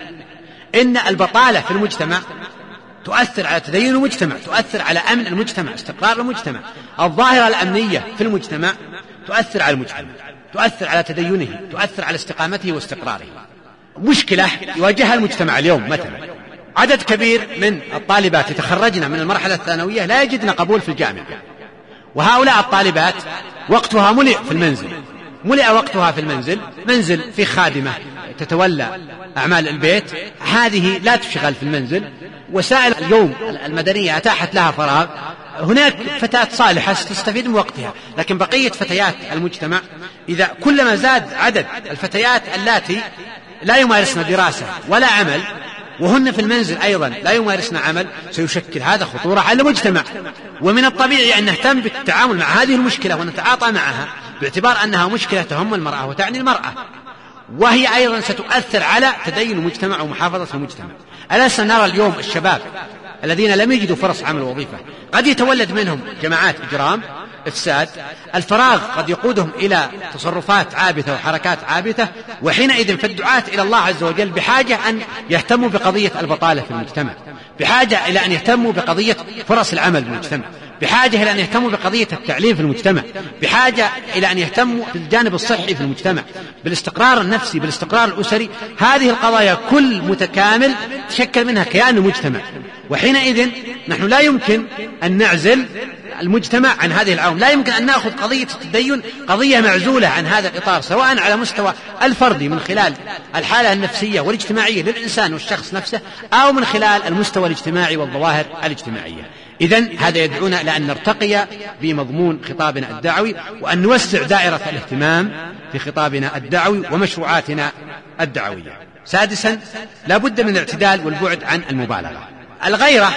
إن البطالة في المجتمع تؤثر على تدين المجتمع، تؤثر على أمن المجتمع، استقرار المجتمع. الظاهرة الأمنية في المجتمع تؤثر على المجتمع، تؤثر على تدينه، تؤثر على استقامته واستقراره. مشكلة يواجهها المجتمع اليوم، مثلا عدد كبير من الطالبات يتخرجن من المرحلة الثانوية لا يجدن قبول في الجامعة، وهؤلاء الطالبات وقتها ملئ في المنزل، ملئ وقتها في المنزل، منزل في خادمة تتولى أعمال البيت، هذه لا تشغل في المنزل. وسائل اليوم المدنية أتاحت لها فراغ، هناك فتاة صالحة تستفيد من وقتها، لكن بقية فتيات المجتمع إذا كلما زاد عدد الفتيات اللاتي لا يمارسن دراسة ولا عمل، وهن في المنزل أيضا لا يمارسن عمل، سيشكل هذا خطورة على المجتمع. ومن الطبيعي أن نهتم بالتعامل مع هذه المشكلة ونتعاطى معها باعتبار أنها مشكلة تهم المرأة وتعني المرأة، وهي أيضا ستؤثر على تدين المجتمع ومحافظة المجتمع. ألسنا نرى اليوم الشباب الذين لم يجدوا فرص عمل وظيفة قد يتولد منهم جماعات إجرام، إفساد، الفراغ قد يقودهم إلى تصرفات عابثة وحركات عابثة، وحينئذ فالدعاة إلى الله عز وجل بحاجة أن يهتموا بقضية البطالة في المجتمع، بحاجة إلى أن يهتموا بقضية فرص العمل في المجتمع، بحاجة إلى أن يهتموا بقضية التعليم في المجتمع، بحاجة إلى أن يهتموا بالجانب الصحي في المجتمع، بالاستقرار النفسي، بالاستقرار الأسري. هذه القضايا كل متكامل تشكل منها كيان المجتمع، وحينئذ نحن لا يمكن أن نعزل المجتمع عن هذه العوامل، لا يمكن أن نأخذ قضية التدين قضية معزولة عن هذا الإطار، سواء على مستوى الفردي من خلال الحالة النفسية والاجتماعية للإنسان والشخص نفسه، أو من خلال المستوى الاجتماعي والظواهر الاجتماعية. إذن هذا يدعونا إلى أن نرتقي بمضمون خطابنا الدعوي، وأن نوسع دائرة الاهتمام في خطابنا الدعوي ومشروعاتنا الدعوية. سادسا، لا بد من الاعتدال والبعد عن المبالغة. الغيرة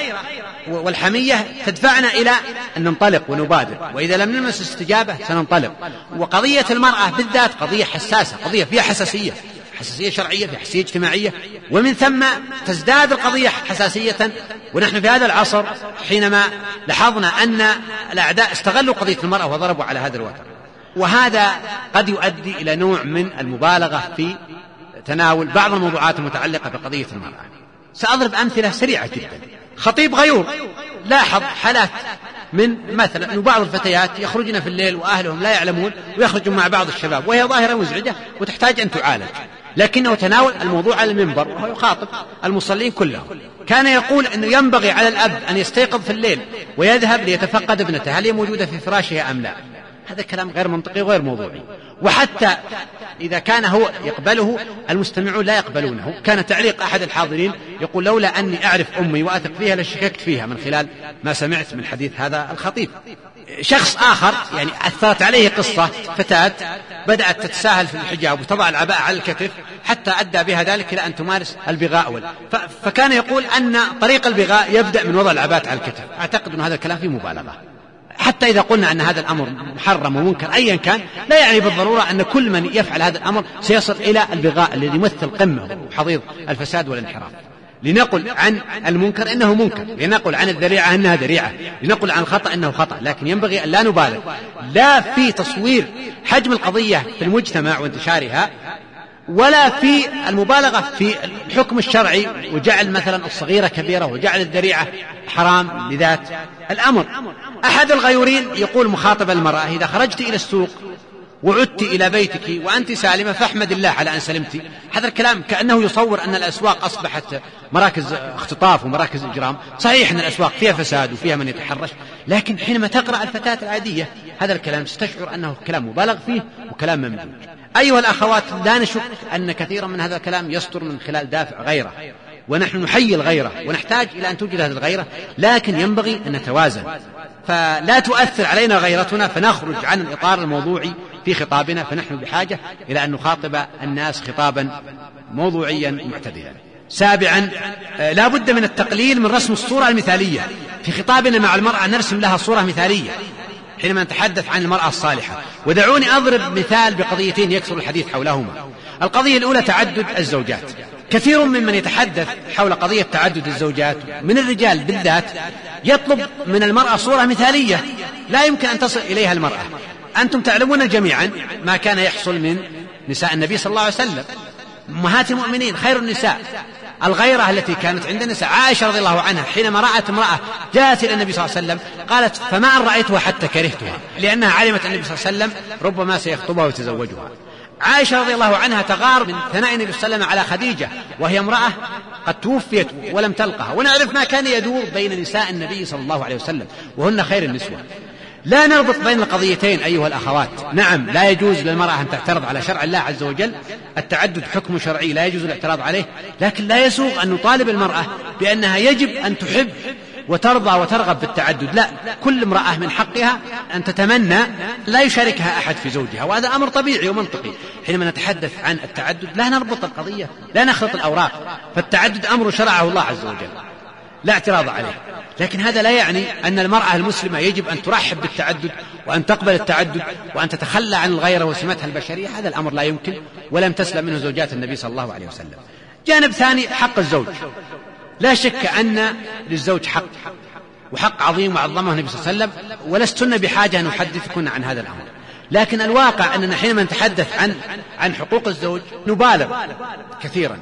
والحمية تدفعنا إلى أن ننطلق ونبادر، وإذا لم نلمس استجابة سننطلق. وقضية المرأة بالذات قضية حساسة، قضية فيها حساسية، حساسية شرعية، فيها حساسية اجتماعية، ومن ثم تزداد القضية حساسية. ونحن في هذا العصر حينما لاحظنا أن الأعداء استغلوا قضية المرأة وضربوا على هذا الوتر، وهذا قد يؤدي إلى نوع من المبالغة في تناول بعض الموضوعات المتعلقة بقضية المرأة. سأضرب أمثلة سريعة جدا. خطيب غيور لاحظ حالات من مثلا أن بعض الفتيات يخرجن في الليل وأهلهم لا يعلمون ويخرجون مع بعض الشباب، وهي ظاهرة مزعجة وتحتاج أن تعالج، لكنه تناول الموضوع على المنبر وهو يخاطب المصلين كلهم. كان يقول أنه ينبغي على الأب أن يستيقظ في الليل ويذهب ليتفقد ابنته هل هي موجودة في فراشها أم لا. هذا كلام غير منطقي وغير موضوعي، وحتى إذا كان هو يقبله المستمعون لا يقبلونه. كان تعليق أحد الحاضرين يقول لولا أني أعرف أمي وأثق فيها لشككت فيها من خلال ما سمعت من حديث هذا الخطيب. شخص آخر يعني أثرت عليه قصة فتاة بدأت تتساهل في الحجاب وتضع العباءة على الكتف حتى أدى بها ذلك إلى أن تمارس البغاء، فكان يقول أن طريق البغاء يبدأ من وضع العباءة على الكتف. أعتقد أن هذا الكلام فيه مبالغة، حتى إذا قلنا أن هذا الأمر محرم ومنكر أيا كان، لا يعني بالضرورة أن كل من يفعل هذا الأمر سيصل إلى البغاء الذي يمثل قمة وحضيض الفساد والانحراف. لنقل عن المنكر إنه منكر، لنقل عن الذريعة إنها ذريعة، لنقل عن الخطأ إنه خطأ، لكن ينبغي أن لا نبالغ لا في تصوير حجم القضية في المجتمع وانتشارها، ولا في المبالغة في الحكم الشرعي وجعل مثلا الصغيرة كبيرة وجعل الذريعة حرام لذات الأمر. أحد الغيورين يقول مخاطب المرأة إذا خرجت إلى السوق وعدت إلى بيتك وأنت سالمة فاحمد الله على أن سلمت. هذا الكلام كأنه يصور أن الأسواق أصبحت مراكز اختطاف ومراكز إجرام. صحيح أن الأسواق فيها فساد وفيها من يتحرش، لكن حينما تقرأ الفتاة العادية هذا الكلام ستشعر أنه كلام مبالغ فيه وكلام ممدود. أيها الأخوات، لا نشك أن كثيرا من هذا الكلام يصدر من خلال دافع غيرة، ونحن نحيي الغيرة ونحتاج إلى أن توجد هذه الغيرة، لكن ينبغي أن نتوازن، فلا تؤثر علينا غيرتنا فنخرج عن الإطار الموضوعي في خطابنا. فنحن بحاجة إلى أن نخاطب الناس خطابا موضوعيا معتدلا. سابعا، لا بد من التقليل من رسم الصورة المثالية في خطابنا مع المرأة، نرسم لها صورة مثالية حينما نتحدث عن المرأة الصالحة. ودعوني أضرب مثال بقضيتين يكثر الحديث حولهما. القضية الأولى تعدد الزوجات. كثير ممن يتحدث حول قضية تعدد الزوجات من الرجال بالذات يطلب من المرأة صورة مثالية لا يمكن أن تصل إليها المرأة. أنتم تعلمون جميعا ما كان يحصل من نساء النبي صلى الله عليه وسلم، أمهات المؤمنين خير النساء. الغيرة التي كانت عند النساء، عائشة رضي الله عنها حينما رأت امرأة جاءت إلى النبي صلى الله عليه وسلم قالت فما أن رأيتها حتى كرهتها، لأنها علمت النبي صلى الله عليه وسلم ربما سيخطبها ويتزوجها. عائشة رضي الله عنها تغار من ثناء النبي صلى الله عليه وسلم على خديجة وهي امرأة قد توفيت ولم تلقها، ونعرف ما كان يدور بين نساء النبي صلى الله عليه وسلم وهن خير النسوة. لا نربط بين القضيتين أيها الأخوات. نعم، لا يجوز للمرأة أن تعترض على شرع الله عز وجل، التعدد حكم شرعي لا يجوز الاعتراض عليه، لكن لا يسوغ أن نطالب المرأة بأنها يجب أن تحب وترضى وترغب بالتعدد. لا، كل امرأة من حقها أن تتمنى لا يشاركها أحد في زوجها، وهذا أمر طبيعي ومنطقي. حينما نتحدث عن التعدد لا نربط القضية، لا نخلط الأوراق، فالتعدد أمر شرعه الله عز وجل لا اعتراض عليه، لكن هذا لا يعني أن المرأة المسلمة يجب أن ترحب بالتعدد وأن تقبل التعدد وأن تتخلى عن الغيرة وسمتها البشرية. هذا الأمر لا يمكن، ولم تسلم منه زوجات النبي صلى الله عليه وسلم. جانب ثاني، حق الزوج. لا شك أن للزوج حق وحق عظيم وعظمه النبي صلى الله عليه وسلم، ولستن بحاجة أن أحدثكن عن هذا الأمر. لكن الواقع أننا حينما نتحدث عن عن حقوق الزوج نبالغ كثيرا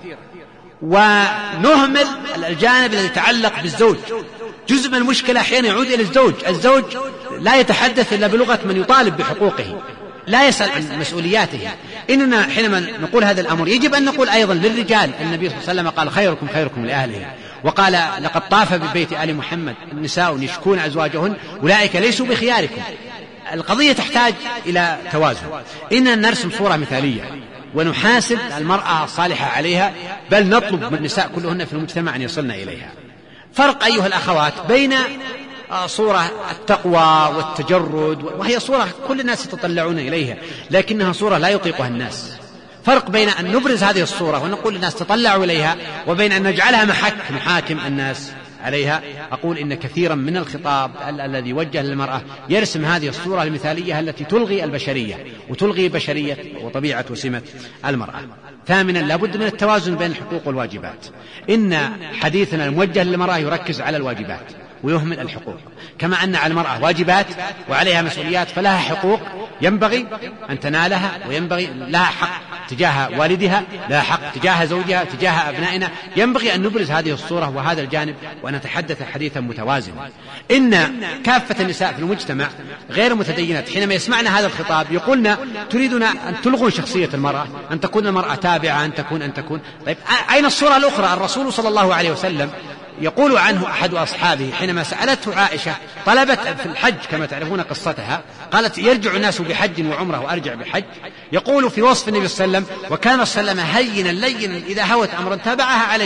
ونهمل الجانب الذي يتعلق بالزوج. جزء من المشكلة أحيانا يعود إلى الزوج. الزوج لا يتحدث إلا بلغة من يطالب بحقوقه، لا يسأل عن مسؤولياته. إننا حينما نقول هذا الأمر يجب أن نقول أيضا للرجال. النبي صلى الله عليه وسلم قال خيركم خيركم لأهله، وقال لقد طاف ببيت آل محمد النساء يشكون أزواجهن أولئك ليسوا بخياركم. القضية تحتاج إلى توازن. إننا نرسم صورة مثالية ونحاسب المرأة الصالحة عليها، بل نطلب من النساء كلهن في المجتمع أن يصلن إليها. فرق أيها الأخوات بين صورة التقوى والتجرد، وهي صورة كل الناس يتطلعون إليها لكنها صورة لا يطيقها الناس. فرق بين أن نبرز هذه الصورة ونقول الناس تطلعوا إليها، وبين أن نجعلها محك نحاكم الناس عليها. أقول إن كثيرا من الخطاب الذي يوجه للمرأة يرسم هذه الصورة المثالية التي تلغي البشرية وتلغي بشرية وطبيعة وسمة المرأة. ثامنا، لابد من التوازن بين الحقوق والواجبات. إن حديثنا الموجه للمرأة يركز على الواجبات ويهمل الحقوق، كما أن على المرأة واجبات وعليها مسؤوليات، فلها حقوق ينبغي أن تنالها، وينبغي لها حق تجاه والدها، لها حق تجاه زوجها، تجاه أبنائنا. ينبغي أن نبرز هذه الصورة وهذا الجانب وأن نتحدث حديثا متوازنا. إن كافة النساء في المجتمع غير متدينات حينما يسمعن هذا الخطاب يقولن تريدون أن تلغوا شخصية المرأة، أن تكون المرأة تابعة، أن تكون أن تكون طيب أين الصورة الأخرى؟ الرسول صلى الله عليه وسلم يقول عنه أحد أصحابه حينما سألته عائشة طلبت في الحج كما تعرفون قصتها، قالت يرجع الناس بحج وعمره وأرجع بحج. يقول في وصف النبي صلى الله عليه وسلم وكان صلى الله عليه وسلم هينا لينا إذا هوت أمرا تابعها عليه.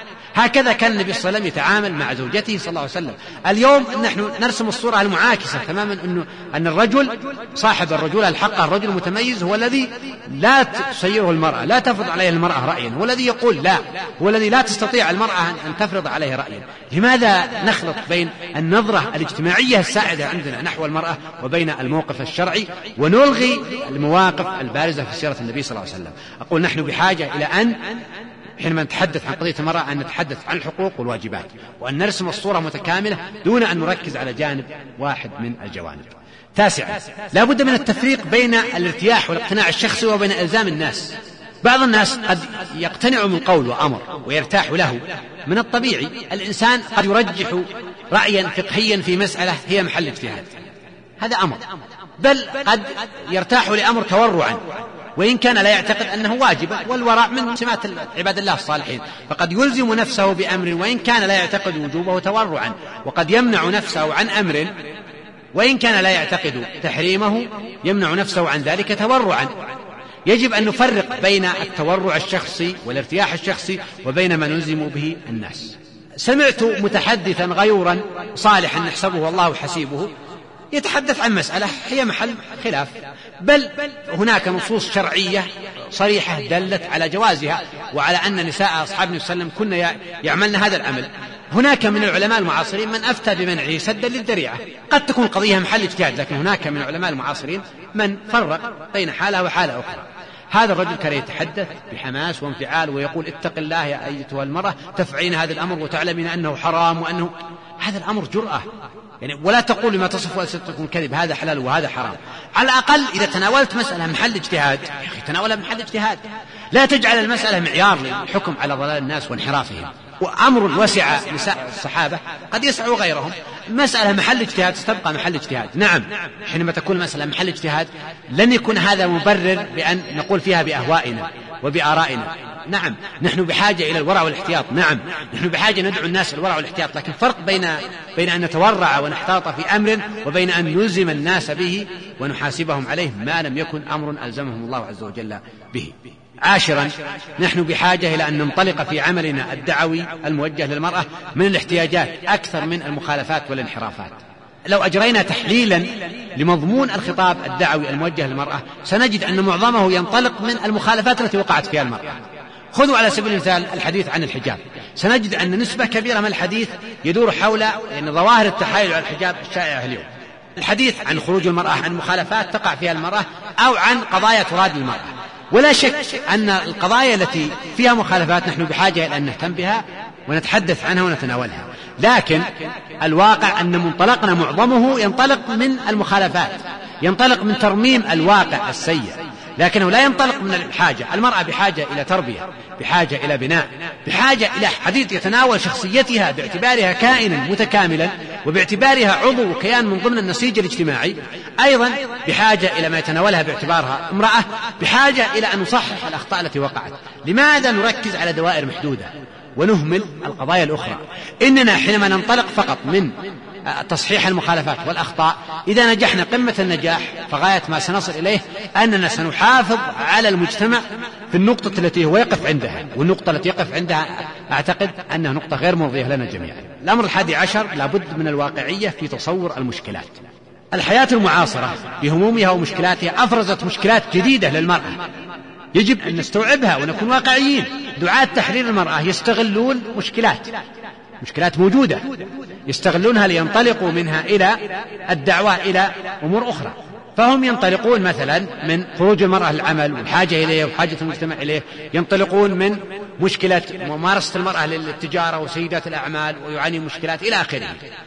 هكذا كان النبي صلى الله عليه وسلم يتعامل مع زوجته صلى الله عليه وسلم. اليوم نحن نرسم الصورة المعاكسة تماما، أنه أن الرجل صاحب الرجولة الحقة، الرجل المتميز هو الذي لا تسيره المرأة، لا تفرض عليه المرأة رأيا، هو الذي يقول لا، هو الذي لا تستطيع المرأة أن تفرض عليه رأيا. لماذا نخلط بين النظرة الاجتماعية السائدة عندنا نحو المرأة وبين الموقف الشرعي، ونلغي المواقف البارزة في سيرة النبي صلى الله عليه وسلم؟ أقول نحن بحاجة إلى أن حينما نتحدث عن قضية المرأة أن نتحدث عن الحقوق والواجبات، وأن نرسم الصورة متكاملة دون أن نركز على جانب واحد من الجوانب. تاسعا، لا بد من التفريق بين الارتياح والاقتناع الشخصي وبين إلزام الناس. بعض الناس قد يقتنع من قول وأمر ويرتاح له. من الطبيعي الإنسان قد يرجح رأيا فقهيا في مسألة هي محل اجتهاد، هذا أمر، بل قد يرتاح لأمر تورعا وإن كان لا يعتقد أنه واجب، والورع من سمات عباد الله الصالحين، فقد يلزم نفسه بأمر وإن كان لا يعتقد وجوبه تورعا، وقد يمنع نفسه عن أمر وإن كان لا يعتقد تحريمه يمنع نفسه عن ذلك تورعا. يجب أن نفرق بين التورع الشخصي والارتياح الشخصي وبين ما نلزم به الناس. سمعت متحدثا غيورا صالحا نحسبه والله حسيبه يتحدث عن مسألة هي محل خلاف، بل هناك نصوص شرعية صريحة دلت على جوازها وعلى أن نساء أصحاب النبي صلى الله عليه وسلم كن يعملن هذا العمل. هناك من العلماء المعاصرين من أفتى بمنعه سدا للذريعة. قد تكون قضية محل اجتهاد، لكن هناك من العلماء المعاصرين من فرق بين حالة وحالة أخرى. هذا الرجل كان يتحدث بحماس وانفعال ويقول اتق الله يا أيتها المرأة تفعلين هذا الأمر وتعلمين أنه حرام وأنه هذا الأمر جرأة، يعني ولا تقول لما تصف ألسنتكم كذب هذا حلال وهذا حرام. على الأقل إذا تناولت مسألة محل اجتهاد يا أخي تناولها محل اجتهاد، لا تجعل المسألة معيار للحكم على ضلال الناس وانحرافهم. وأمر وسع نساء الصحابة قد يسع غيرهم، مسألة محل اجتهاد ستبقى محل اجتهاد. نعم حينما تكون مسألة محل اجتهاد لن يكون هذا مبرر بأن نقول فيها بأهوائنا وبآرائنا. نعم نحن بحاجة إلى الورع والاحتياط، نعم نحن بحاجة ندعو الناس الورع والاحتياط، لكن فرق بين بين أن نتورع ونحتاط في أمر وبين أن نلزم الناس به ونحاسبهم عليه ما لم يكن أمر ألزمهم الله عز وجل به. عاشرا، نحن بحاجة إلى أن ننطلق في عملنا الدعوي الموجه للمرأة من الاحتياجات أكثر من المخالفات والانحرافات. لو أجرينا تحليلا لمضمون الخطاب الدعوي الموجه للمرأة سنجد أن معظمه ينطلق من المخالفات التي وقعت فيها المرأة. خذوا على سبيل المثال الحديث عن الحجاب، سنجد أن نسبة كبيرة من الحديث يدور حول يعني ظواهر التحايل على الحجاب الشائعة اليوم. الحديث عن خروج المرأة عن مخالفات تقع فيها المرأة أو عن قضايا تراد المرأة، ولا شك أن القضايا التي فيها مخالفات نحن بحاجة إلى أن نهتم بها ونتحدث عنها ونتناولها. لكن الواقع أن منطلقنا معظمه ينطلق من المخالفات، ينطلق من ترميم الواقع السيء، لكنه لا ينطلق من الحاجة. المرأة بحاجة إلى تربية، بحاجة إلى بناء، بحاجة إلى حديث يتناول شخصيتها باعتبارها كائنا متكاملا وباعتبارها عضو وكيان من ضمن النسيج الاجتماعي. أيضا بحاجة إلى ما يتناولها باعتبارها امرأة، بحاجة إلى أن نصحح الأخطاء التي وقعت. لماذا نركز على دوائر محدودة ونهمل القضايا الأخرى؟ إننا حينما ننطلق فقط من تصحيح المخالفات والأخطاء، إذا نجحنا قمة النجاح، فغاية ما سنصل إليه أننا سنحافظ على المجتمع في النقطة التي هو يقف عندها، والنقطة التي يقف عندها أعتقد أنها نقطة غير مرضية لنا جميعا. الأمر الحادي عشر، لابد من الواقعية في تصور المشكلات. الحياة المعاصرة بهمومها ومشكلاتها أفرزت مشكلات جديدة للمرأة، يجب أن نستوعبها ونكون واقعيين. دعاة تحرير المرأة يستغلون مشكلات مشكلات موجودة، يستغلونها لينطلقوا منها إلى الدعوة إلى أمور أخرى. فهم ينطلقون مثلا من خروج المرأة للعمل والحاجة إليه وحاجة المجتمع إليه، ينطلقون من مشكلة ممارسة المرأة للتجارة وسيدات الأعمال ويعاني مشكلات إلى آخره.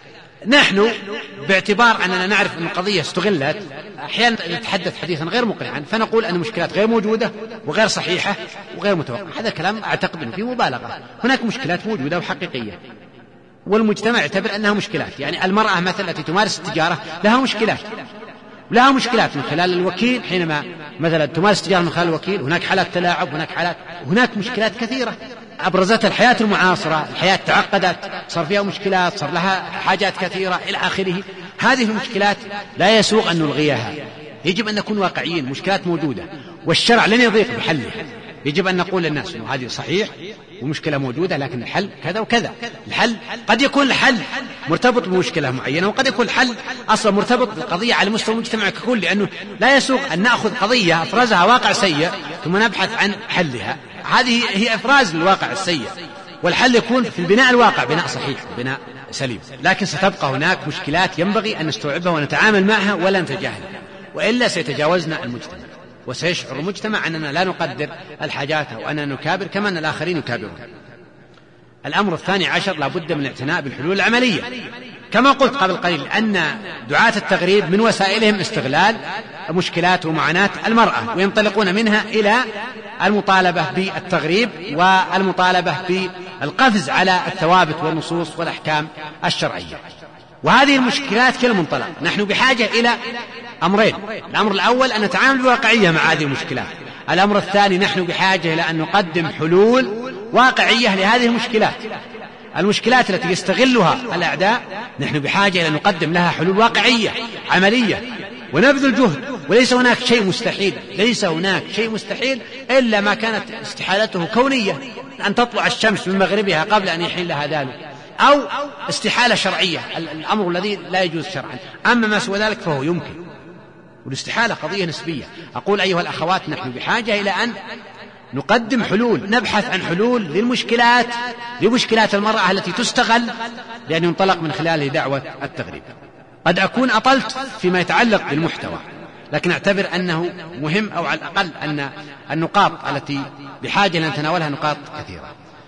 نحن باعتبار أننا نعرف أن القضية استغلت، أحيانا نتحدث حديثا غير مقنعا فنقول أن المشكلات غير موجودة وغير صحيحة وغير متوقعة. هذا كلام أعتقد أنه فيه مبالغة. هناك مشكلات موجودة وحقيقية والمجتمع يعتبر أنها مشكلات. يعني المرأة مثلا التي تمارس التجارة لها مشكلات، لها مشكلات من خلال الوكيل، حينما مثلا تمارس التجارة من خلال الوكيل هناك حالات تلاعب، هناك حالات هناك مشكلات كثيرة أبرزتها الحياة المعاصرة. الحياة تعقدت، صار فيها مشكلات، صار لها حاجات كثيرة إلى آخره. هذه المشكلات لا يسوغ أن نلغيها، يجب أن نكون واقعيين. مشكلات موجودة والشرع لن يضيق بحلها. يجب أن نقول للناس أنه هذه صحيح ومشكلة موجودة، لكن الحل كذا وكذا. الحل قد يكون الحل مرتبط بمشكلة معينة، وقد يكون الحل أصلا مرتبط بالقضية على مستوى المجتمع ككل، لأنه لا يسوغ أن نأخذ قضية أفرزها واقع سيء ثم نبحث عن حلها. هذه هي إفراز للواقع السيء، والحل يكون في البناء الواقع، بناء صحيح، بناء سليم. لكن ستبقى هناك مشكلات ينبغي أن نستوعبها ونتعامل معها ولا نتجاهلها، وإلا سيتجاوزنا المجتمع وسيشعر المجتمع أننا لا نقدر الحاجات وأننا نكابر كما أن الآخرين يكابرون. الأمر الثاني عشر، لا بد من الاعتناء بالحلول العملية. كما قلت قبل قليل أن دعاة التغريب من وسائلهم استغلال مشكلات ومعاناة المرأة، وينطلقون منها إلى المطالبة بالتغريب والمطالبة بالقفز على الثوابت والنصوص والأحكام الشرعية. وهذه المشكلات كل منطلق نحن بحاجة إلى أمرين. الأمر الأول أن نتعامل بواقعية مع هذه المشكلات. الأمر الثاني نحن بحاجة إلى أن نقدم حلول واقعية لهذه المشكلات. المشكلات التي يستغلها الأعداء نحن بحاجة إلى أن نقدم لها حلول واقعية عملية ونبذل جهد. وليس هناك شيء مستحيل، ليس هناك شيء مستحيل إلا ما كانت استحالته كونية، أن تطلع الشمس من مغربها قبل أن يحلها ذلك، أو استحالة شرعية، الأمر الذي لا يجوز شرعا. أما ما سوى ذلك فهو يمكن، والاستحالة قضية نسبية. أقول أيها الأخوات نحن بحاجة إلى أن نقدم حلول، نبحث عن حلول للمشكلات لمشكلات المرأة التي تستغل لأن ينطلق من خلاله دعوة التغريب. قد أكون أطلت فيما يتعلق بالمحتوى، لكن أعتبر أنه مهم، أو على الأقل أن النقاط التي بحاجة لنتناولها نقاط كثيرة.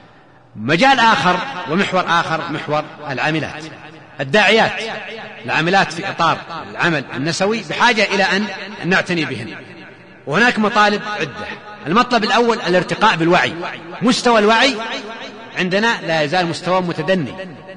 مجال آخر ومحور آخر محور العاملات، الداعيات، العاملات في إطار العمل النسوي بحاجة إلى أن نعتني بهن. وهناك مطالب عدة. المطلب الأول الارتقاء بالوعي. مستوى الوعي عندنا لا يزال مستوى متدني،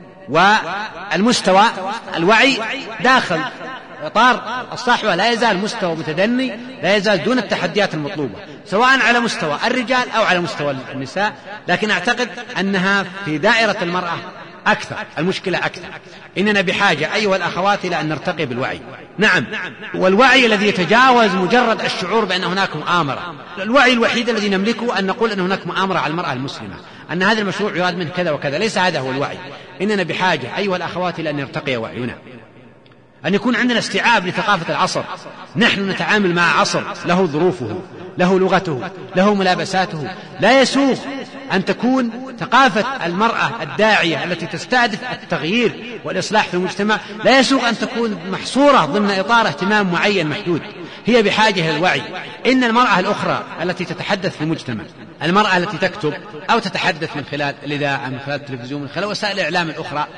والمستوى الوعي داخل إطار الصحوة لا يزال مستوى متدني، لا يزال دون التحديات المطلوبة سواء على مستوى الرجال أو على مستوى النساء. لكن أعتقد أنها في دائرة المرأة أكثر، المشكلة أكثر. إننا بحاجة أيها الأخوات إلى أن نرتقي بالوعي. نعم، والوعي الذي يتجاوز مجرد الشعور بأن هناك مؤامرة. الوعي الوحيد الذي نملكه أن نقول أن هناك مؤامرة على المرأة المسلمة، أن هذا المشروع يراد منه كذا وكذا. ليس هذا هو الوعي. إننا بحاجة أيها الأخوات إلى أن يرتقي وعينا، أن يكون عندنا استيعاب لثقافة العصر. نحن نتعامل مع عصر له ظروفه، له لغته، له ملابساته. لا يسوغ أن تكون ثقافة المرأة الداعية التي تستهدف التغيير والإصلاح في المجتمع لا يسوغ أن تكون محصورة ضمن إطار اهتمام معين محدود. هي بحاجة إلى الوعي. إن المرأة الأخرى التي تتحدث في المجتمع، المرأة التي تكتب أو تتحدث من خلال الإذاعة، من خلال التلفزيون، من خلال وسائل الإعلام الأخرى،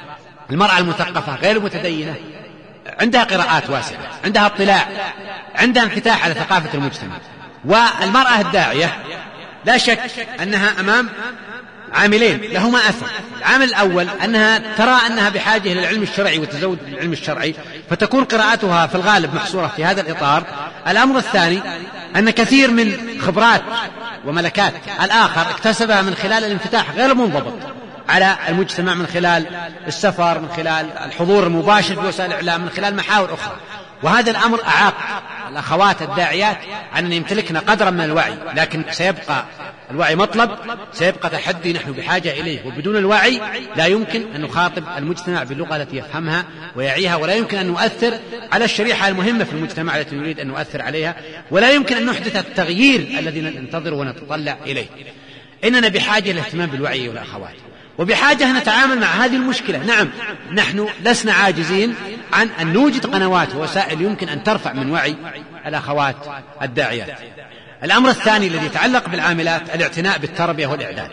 المرأة المثقفة غير المتدينة عندها قراءات واسعة، عندها اطلاع، عندها انفتاح على ثقافة المجتمع. والمرأة الداعية لا شك أنها أمام عاملين لهما أثر. العامل الأول أنها ترى أنها بحاجة إلى العلم الشرعي والتزود بالعلم الشرعي، فتكون قراءتها في الغالب محصورة في هذا الإطار. الأمر الثاني أن كثير من خبرات وملكات الآخر اكتسبها من خلال الانفتاح غير منضبط على المجتمع، من خلال السفر، من خلال الحضور المباشر في وسائل الإعلام، من خلال محاور أخرى. وهذا الأمر أعاق الأخوات الداعيات عن أن يمتلكن قدرا من الوعي، لكن سيبقى الوعي مطلب، سيبقى تحدي نحن بحاجة إليه. وبدون الوعي لا يمكن أن نخاطب المجتمع باللغة التي يفهمها ويعيها، ولا يمكن أن نؤثر على الشريحة المهمة في المجتمع التي نريد أن نؤثر عليها، ولا يمكن أن نحدث التغيير الذي ننتظر ونتطلع إليه. إننا بحاجة للاهتمام بالوعي والأخوات، وبحاجة أن نتعامل مع هذه المشكلة. نعم، نحن لسنا عاجزين عن أن نوجد قنوات ووسائل يمكن أن ترفع من وعي الأخوات الداعيات. الأمر الثاني الذي يتعلق بالعاملات الاعتناء بالتربية والإعداد.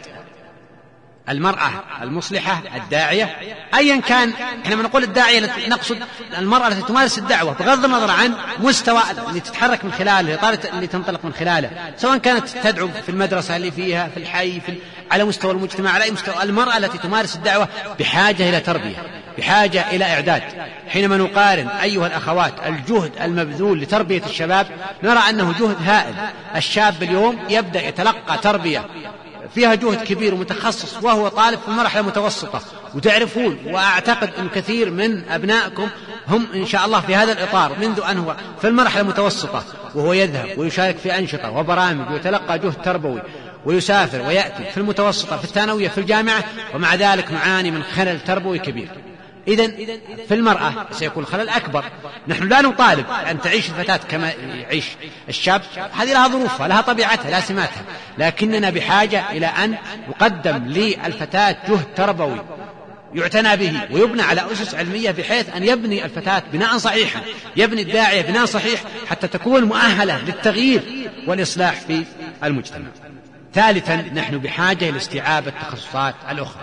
المرأة المصلحة الداعية أيا كان، إحنا نقول الداعية نقصد المرأة التي تمارس الدعوة بغض النظر عن مستوى اللي تتحرك من خلاله، الإطار اللي تنطلق من خلاله، سواء كانت تدعو في المدرسة اللي فيها، في الحي، في على مستوى المجتمع، على أي مستوى. المرأة التي تمارس الدعوة بحاجة إلى تربية، بحاجة إلى إعداد. حينما نقارن أيها الأخوات الجهد المبذول لتربية الشباب، نرى أنه جهد هائل. الشاب اليوم يبدأ يتلقى تربية فيها جهد كبير ومتخصص وهو طالب في المرحلة المتوسطة، وتعرفون وأعتقد أن كثير من أبنائكم هم إن شاء الله في هذا الإطار منذ أن هو في المرحلة المتوسطة، وهو يذهب ويشارك في أنشطة وبرامج ويتلقى جهد تربوي ويسافر ويأتي في المتوسطة، في الثانوية، في الجامعة، ومع ذلك نعاني من خلل تربوي كبير. إذن في المرأة سيكون خلل أكبر. نحن لا نطالب أن تعيش الفتاة كما يعيش الشاب، هذه لها ظروفها، لها طبيعتها، لها سماتها، لكننا بحاجة إلى أن يقدم للفتاة جهد تربوي يعتنى به ويبنى على أسس علمية، بحيث أن يبني الفتاة بناء صحيحا، يبني الداعية بناء صحيح، حتى تكون مؤهلة للتغيير والإصلاح في المجتمع. ثالثا، نحن بحاجة لاستيعاب التخصصات الأخرى.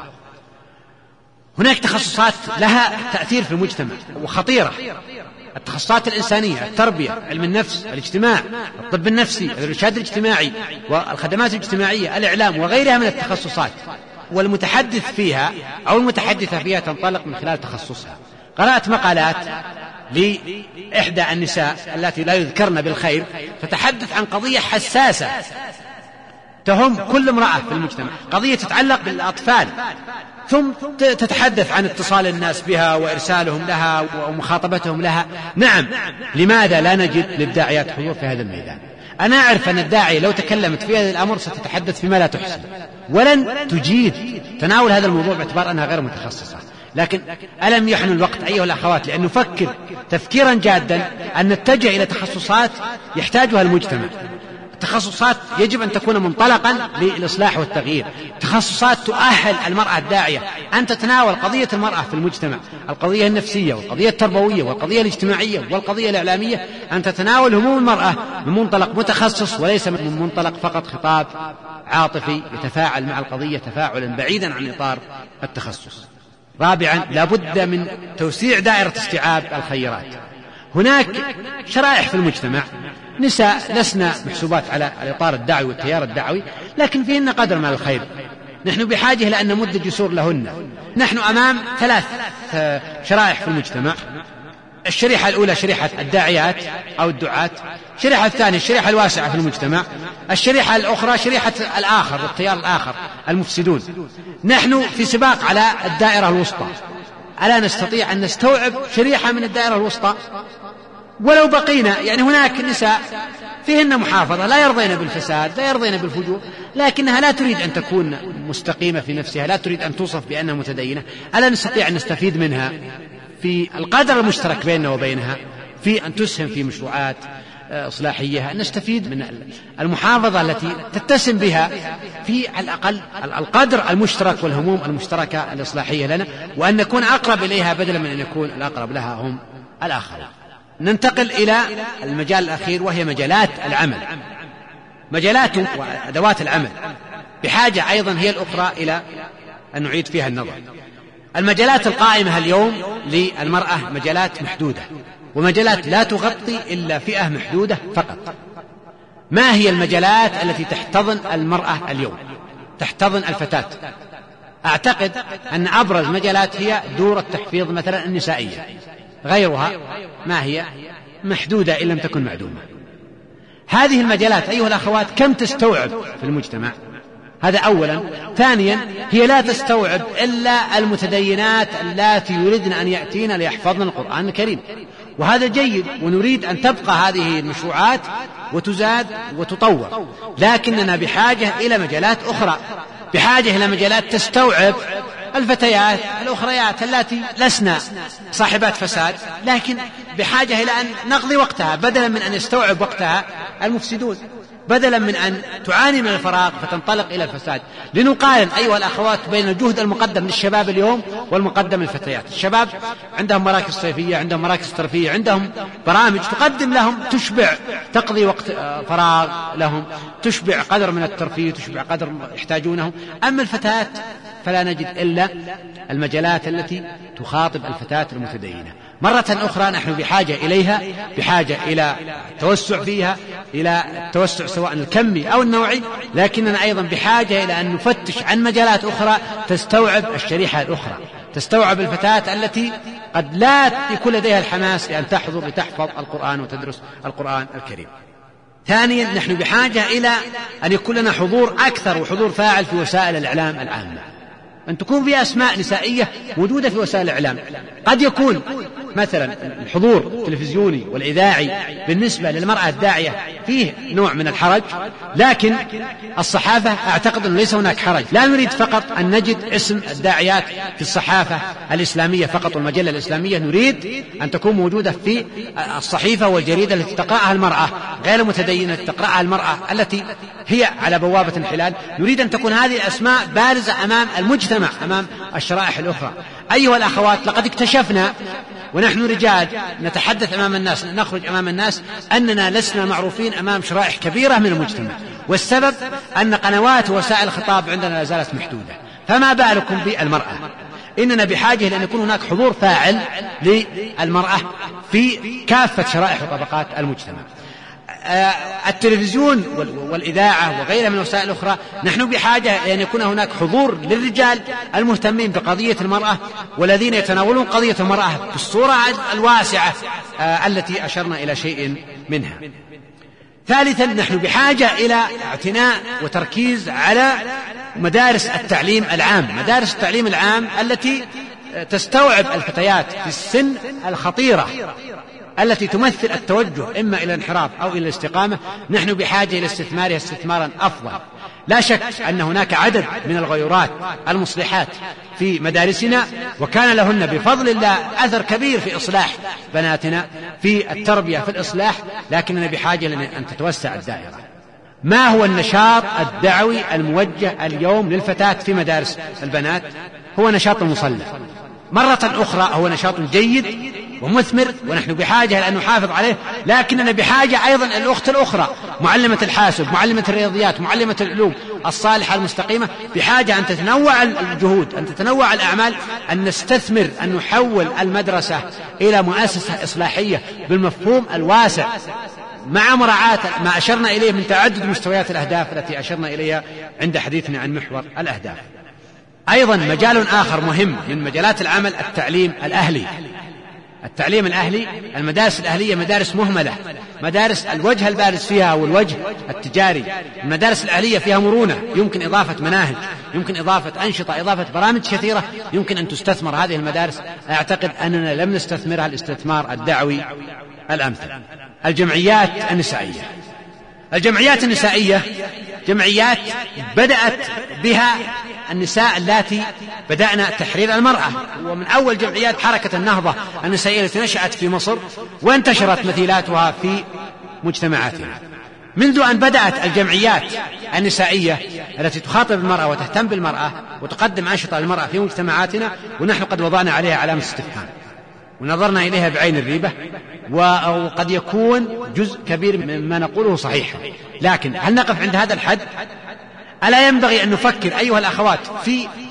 هناك تخصصات لها تأثير في المجتمع وخطيرة، التخصصات الإنسانية، التربية، علم النفس، الاجتماع، الطب النفسي، الإرشاد الاجتماعي، والخدمات الاجتماعية، الإعلام، وغيرها من التخصصات. والمتحدث فيها أو المتحدثة فيها تنطلق من خلال تخصصها. قرأت مقالات لإحدى النساء التي لا يذكرن بالخير، تتحدث عن قضية حساسة تهم كل امرأة في المجتمع، قضية تتعلق بالأطفال، ثم تتحدث عن اتصال الناس بها وإرسالهم لها ومخاطبتهم لها. نعم، لماذا لا نجد للداعيات حضور في هذا الميدان؟ أنا أعرف أن الداعية لو تكلمت في هذا الأمر ستتحدث فيما لا تحسن، ولن تجيد تناول هذا الموضوع باعتبار أنها غير متخصصة. لكن ألم يحن الوقت أيها الأخوات لأن نفكر تفكيرا جادا أن نتجه إلى تخصصات يحتاجها المجتمع. تخصصات يجب أن تكون منطلقا للإصلاح والتغيير، تخصصات تؤهل المرأة الداعية أن تتناول قضية المرأة في المجتمع، القضية النفسية والقضية التربوية والقضية الاجتماعية والقضية الإعلامية، أن تتناول هموم المرأة من منطلق متخصص وليس من منطلق فقط خطاب عاطفي يتفاعل مع القضية تفاعلا بعيدا عن إطار التخصص. رابعا، لا بد من توسيع دائرة استيعاب الخيرات. هناك شرائح في المجتمع نساء لسنا محسوبات على الإطار الدعوي والتيار الدعوي، لكن فيهن قدر من الخير. نحن بحاجة إلى أن نمد جسور لهن. نحن أمام ثلاث شرائح في المجتمع. الشريحة الأولى شريحة الداعيات أو الدعاة، الشريحة الثانية الشريحة الواسعة في المجتمع، الشريحة الأخرى شريحة الآخر والتيار الآخر المفسدون. نحن في سباق على الدائرة الوسطى، ألا نستطيع أن نستوعب شريحة من الدائرة الوسطى؟ ولو بقينا، يعني هناك نساء فيهن محافظة، لا يرضين بالفساد، لا يرضين بالفجور، لكنها لا تريد أن تكون مستقيمة في نفسها، لا تريد أن توصف بأنها متدينة. ألا نستطيع أن نستفيد منها في القدر المشترك بيننا وبينها، في أن تسهم في مشروعات إصلاحية، أن نستفيد من المحافظة التي تتسم بها في على الأقل القدر المشترك والهموم المشتركة الإصلاحية لنا، وأن نكون أقرب إليها بدلا من أن يكون الأقرب لها هم الآخرين. ننتقل إلى المجال الأخير وهي مجالات العمل. مجالات وأدوات العمل بحاجة أيضا هي الأخرى إلى أن نعيد فيها النظر. المجالات القائمة اليوم للمرأة مجالات محدودة، ومجالات لا تغطي إلا فئة محدودة فقط. ما هي المجالات التي تحتضن المرأة اليوم، تحتضن الفتاة؟ أعتقد أن أبرز مجالات هي دور التحفيظ مثلا النسائية، غيرها ما هي محدودة إن لم تكن معدومة. هذه المجالات أيها الأخوات كم تستوعب في المجتمع؟ هذا أولا. ثانيا، هي لا تستوعب إلا المتدينات اللاتي يريدن أن يأتين ليحفظن القرآن الكريم، وهذا جيد، ونريد أن تبقى هذه المشروعات وتزاد وتطور، لكننا بحاجة إلى مجالات أخرى، بحاجة إلى مجالات تستوعب الفتيات الأخريات التي لسنا صاحبات فساد، لكن بحاجة إلى أن نقضي وقتها بدلا من أن يستوعب وقتها المفسدون، بدلا من أن تعاني من الفراغ فتنطلق إلى الفساد. لنقارن أيها الأخوات بين الجهد المقدم للشباب اليوم والمقدم للفتيات. الشباب عندهم مراكز صيفية، عندهم مراكز ترفيه، عندهم برامج تقدم لهم تشبع، تقضي وقت فراغ لهم، تشبع قدر من الترفيه، تشبع قدر يحتاجونه. أما الفتاة فلا نجد إلا المجالات التي تخاطب الفتاة المتدينة. مرة أخرى نحن بحاجة إليها، بحاجة إلى التوسع فيها، إلى التوسع سواء الكمي أو النوعي، لكننا أيضا بحاجة إلى أن نفتش عن مجالات أخرى تستوعب الشريحة الأخرى، تستوعب الفتاة التي قد لا يكون لديها الحماس لأن تحضر لتحفظ القرآن وتدرس القرآن الكريم. ثانيا، نحن بحاجة إلى أن يكون لنا حضور أكثر وحضور فاعل في وسائل الإعلام العامة، أن تكون في أسماء نسائية موجودة في وسائل الإعلام. قد يكون مثلا الحضور التلفزيوني والإذاعي بالنسبة للمرأة الداعية فيه نوع من الحرج، لكن الصحافة أعتقد أن ليس هناك حرج. لا نريد فقط أن نجد اسم الداعيات في الصحافة الإسلامية فقط والمجلة الإسلامية، نريد أن تكون موجودة في الصحيفة والجريدة التي تقرأها المرأة غير المتدينة، تقرأها المرأة التي هي على بوابة الحلال. نريد أن تكون هذه الأسماء بارزة أمام المجتمع، أمام الشرائح الأخرى. أيها الأخوات، لقد اكتشفنا ونحن رجال نتحدث أمام الناس، نخرج أمام الناس، أننا لسنا معروفين أمام شرائح كبيرة من المجتمع، والسبب أن قنوات وسائل الخطاب عندنا لا زالت محدودة، فما بالكم بالمرأة؟ إننا بحاجة لأن يكون هناك حضور فاعل للمرأة في كافة شرائح وطبقات المجتمع. التلفزيون والإذاعة وغيرها من الوسائل الأخرى، نحن بحاجة لأن يكون هناك حضور للرجال المهتمين بقضية المرأة والذين يتناولون قضية المرأة بالصورة الواسعة التي أشرنا إلى شيء منها. ثالثا، نحن بحاجة إلى اعتناء وتركيز على مدارس التعليم العام، مدارس التعليم العام التي تستوعب الفتيات في السن الخطيرة التي تمثل التوجه إما إلى الانحراف أو إلى الاستقامة. نحن بحاجة إلى استثمارها استثمارا أفضل. لا شك أن هناك عدد من الغيورات المصلحات في مدارسنا، وكان لهن بفضل الله أثر كبير في إصلاح بناتنا، في التربية، في الإصلاح، لكننا بحاجة أن تتوسع الدائرة. ما هو النشاط الدعوي الموجه اليوم للفتاة في مدارس البنات؟ هو نشاط المصلى. مرة أخرى هو نشاط جيد ومثمر، ونحن بحاجة لأن نحافظ عليه، لكننا بحاجة أيضا الأخت الأخرى، معلمة الحاسب، معلمة الرياضيات، معلمة العلوم الصالحة المستقيمة، بحاجة أن تتنوع الجهود، أن تتنوع الأعمال، أن نستثمر، أن نحول المدرسة إلى مؤسسة إصلاحية بالمفهوم الواسع، مع مراعاة ما أشرنا إليه من تعدد مستويات الأهداف التي أشرنا إليها عند حديثنا عن محور الأهداف. أيضا مجال آخر مهم من مجالات العمل التعليم الأهلي. التعليم الأهلي، المدارس الأهلية مدارس مهملة، مدارس الوجه البارز فيها والوجه التجاري. المدارس الأهلية فيها مرونة، يمكن إضافة مناهج، يمكن إضافة أنشطة، إضافة برامج كثيرة يمكن أن تستثمر هذه المدارس. أعتقد أننا لم نستثمرها الاستثمار الدعوي الأمثل. الجمعيات النسائية. الجمعيات النسائية جمعيات بدأت بها النساء اللاتي بدأنا تحرير المرأة، ومن أول جمعيات حركة النهضة النسائية التي نشأت في مصر وانتشرت مثيلاتها في مجتمعاتنا. منذ أن بدأت الجمعيات النسائية التي تخاطب المرأة وتهتم بالمرأة وتقدم أنشطة للمرأة في مجتمعاتنا، ونحن قد وضعنا عليها علامة استفهام ونظرنا إليها بعين الريبة، وقد يكون جزء كبير مما نقوله صحيح، لكن هل نقف عند هذا الحد؟ ألا ينبغي أن نفكر أيها الأخوات في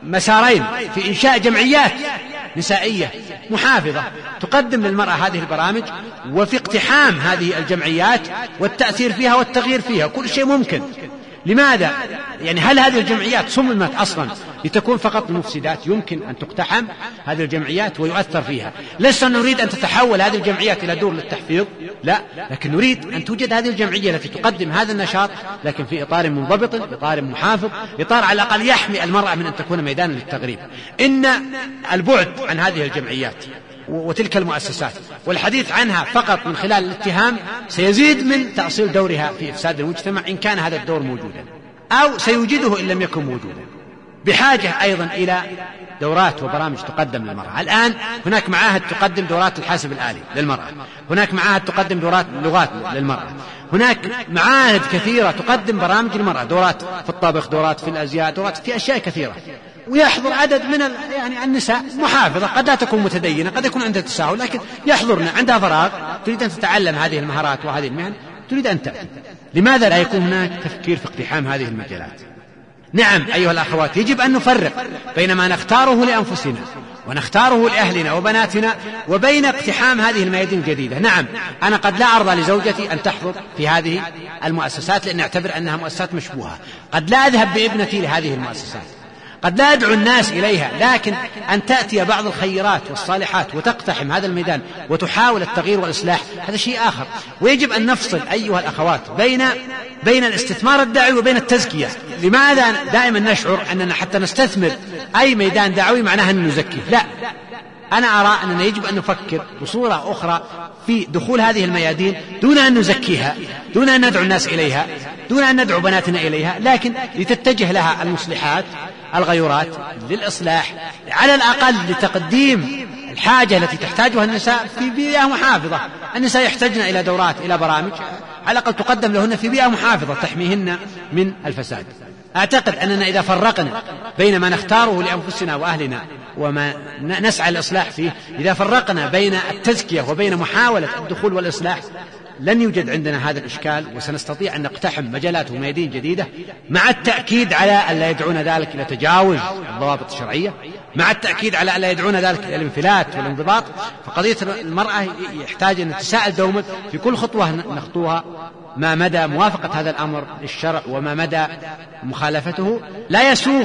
مسارين في إنشاء جمعيات نسائية محافظة تقدم للمرأة هذه البرامج، وفي اقتحام هذه الجمعيات والتأثير فيها والتغيير فيها، كل شيء ممكن. لماذا؟ يعني هل هذه الجمعيات صممت أصلا لتكون فقط المفسدات؟ يمكن أن تقتحم هذه الجمعيات ويؤثر فيها. لسنا نريد أن تتحول هذه الجمعيات إلى دور للتحفيظ، لا، لكن نريد أن توجد هذه الجمعية التي تقدم هذا النشاط، لكن في إطار منضبط، إطار محافظ، إطار على الأقل يحمي المرأة من أن تكون ميدانا للتغريب. إن البعد عن هذه الجمعيات وتلك المؤسسات والحديث عنها فقط من خلال الاتهام سيزيد من تأصيل دورها في إفساد المجتمع إن كان هذا الدور موجودا، أو سيوجده إن لم يكن موجودا. بحاجة أيضا إلى دورات وبرامج تقدم للمرأة. الآن هناك معاهد تقدم دورات الحاسب الآلي للمرأة، هناك معاهد تقدم دورات لغات للمرأة، هناك معاهد كثيرة تقدم برامج للمرأة، دورات في الطبخ، دورات في الأزياء، دورات في أشياء كثيرة. ويحضر عدد من يعني النساء محافظة، قد لا تكون متدينة، قد يكون عندها تساهل، لكن يحضرن عندها فراغ، تريد أن تتعلم هذه المهارات وهذه المهن، تريد أن تأتي. لماذا لا يكون هناك تفكير في اقتحام هذه المجالات؟ نعم أيها الأخوات، يجب أن نفرق بين ما نختاره لأنفسنا ونختاره لأهلنا وبناتنا وبين اقتحام هذه الميادين الجديدة. نعم، أنا قد لا أرضى لزوجتي أن تحضر في هذه المؤسسات لأن أعتبر أنها مؤسسات مشبوهة، قد لا أذهب بابنتي لهذه المؤسسات، قد لا أدعو الناس إليها، لكن أن تأتي بعض الخيرات والصالحات وتقتحم هذا الميدان وتحاول التغيير والإصلاح، هذا شيء آخر. ويجب أن نفصل أيها الأخوات بين بين الاستثمار الدعوي وبين التزكية. لماذا دائما نشعر أننا حتى نستثمر أي ميدان دعوي معناها أن نزكيه؟ لا، أنا أرى أننا يجب أن نفكر بصورة أخرى في دخول هذه الميادين دون أن نزكيها، دون أن ندعو الناس إليها، دون أن ندعو بناتنا إليها، لكن لتتجه لها المصلحات، الغيرات، للإصلاح، على الأقل لتقديم الحاجة التي تحتاجها النساء في بيئة محافظة. النساء يحتاجن إلى دورات، إلى برامج على الأقل تقدم لهن في بيئة محافظة تحميهن من الفساد. أعتقد أننا إذا فرقنا بين ما نختاره لأنفسنا وأهلنا وما نسعى الإصلاح فيه، إذا فرقنا بين التزكية وبين محاولة الدخول والإصلاح، لن يوجد عندنا هذا الإشكال، وسنستطيع أن نقتحم مجالات وميادين جديدة، مع التأكيد على أن لا يدعون ذلك إلى تجاوز الضوابط الشرعية، مع التأكيد على أن لا يدعون ذلك إلى الانفلات والانضباط. فقضية المرأة يحتاج أن نتساءل دوما في كل خطوة نخطوها ما مدى موافقة هذا الأمر للشرع وما مدى مخالفته. لا يسوغ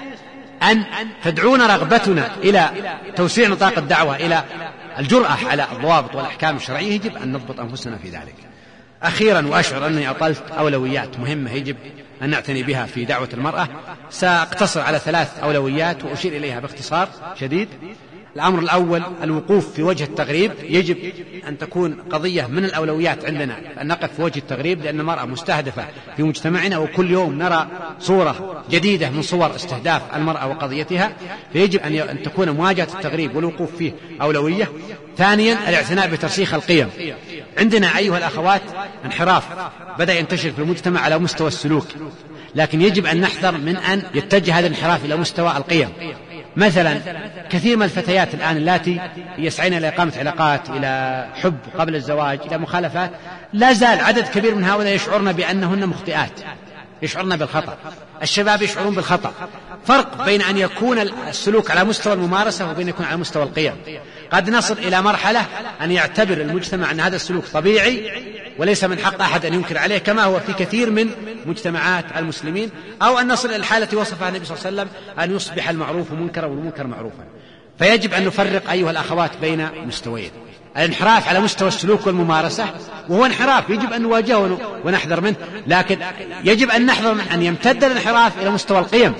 أن تدعونا رغبتنا إلى توسيع نطاق الدعوة إلى الجرأة على الضوابط والأحكام الشرعية، يجب أن نضبط أنفسنا في ذلك. أخيرا، وأشعر أني أطلت أولويات مهمة يجب أن نعتني بها في دعوة المرأة، سأقتصر على ثلاث أولويات وأشير إليها باختصار شديد. الأمر الأول الوقوف في وجه التغريب. يجب أن تكون قضية من الأولويات عندنا أن نقف في وجه التغريب، لأن المرأة مستهدفة في مجتمعنا، وكل يوم نرى صورة جديدة من صور استهداف المرأة وقضيتها، فيجب أن تكون مواجهة التغريب والوقوف فيه أولوية. ثانيا الاعتناء بترسيخ القيم. عندنا أيها الأخوات انحراف بدأ ينتشر في المجتمع على مستوى السلوك، لكن يجب أن نحذر من أن يتجه هذا الانحراف إلى مستوى القيم. مثلا كثير من الفتيات الآن اللاتي يسعين إلى إقامة علاقات، إلى حب قبل الزواج، إلى مخالفات، لا زال عدد كبير من هؤلاء يشعرن بأنهن مخطئات، يشعرن بالخطأ. الشباب يشعرون بالخطأ. فرق بين أن يكون السلوك على مستوى الممارسة وبين يكون على مستوى القيم. قد نصل إلى مرحلة أن يعتبر المجتمع أن هذا السلوك طبيعي وليس من حق أحد أن ينكر عليه، كما هو في كثير من مجتمعات المسلمين، أو أن نصل إلى الحالة التي وصفها النبي صلى الله عليه وسلم أن يصبح المعروف منكرا والمنكر معروفا. فيجب أن نفرق أيها الأخوات بين مستويين: الانحراف على مستوى السلوك والممارسة، وهو انحراف يجب أن نواجهه ونحذر منه، لكن يجب أن نحذر من أن يمتد الانحراف إلى مستوى القيم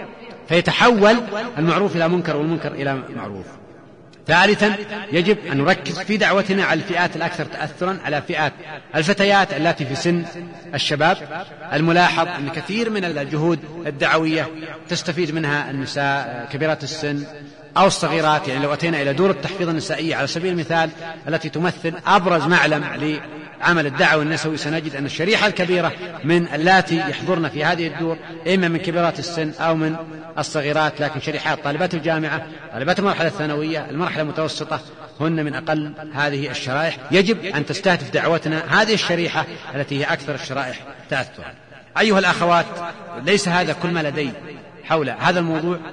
فيتحول المعروف إلى منكر والمنكر إلى معروف. ثالثا يجب أن نركز في دعوتنا على الفئات الأكثر تأثرا، على فئات الفتيات التي في سن الشباب. الملاحظ أن كثير من الجهود الدعوية تستفيد منها النساء كبيرات السن أو الصغيرات. يعني لو أتينا إلى دور التحفيظ النسائية على سبيل المثال التي تمثل أبرز معلم لعمل الدعوة النسوي، سنجد أن الشريحة الكبيرة من اللاتي يحضرن في هذه الدور إما من كبيرات السن أو من الصغيرات، لكن شريحات طالبات الجامعة، طالبات المرحلة الثانوية، المرحلة المتوسطة، هن من أقل هذه الشرائح. يجب أن تستهدف دعوتنا هذه الشريحة التي هي أكثر الشرائح تأثرا. أيها الأخوات، ليس هذا كل ما لدي حول هذا الموضوع،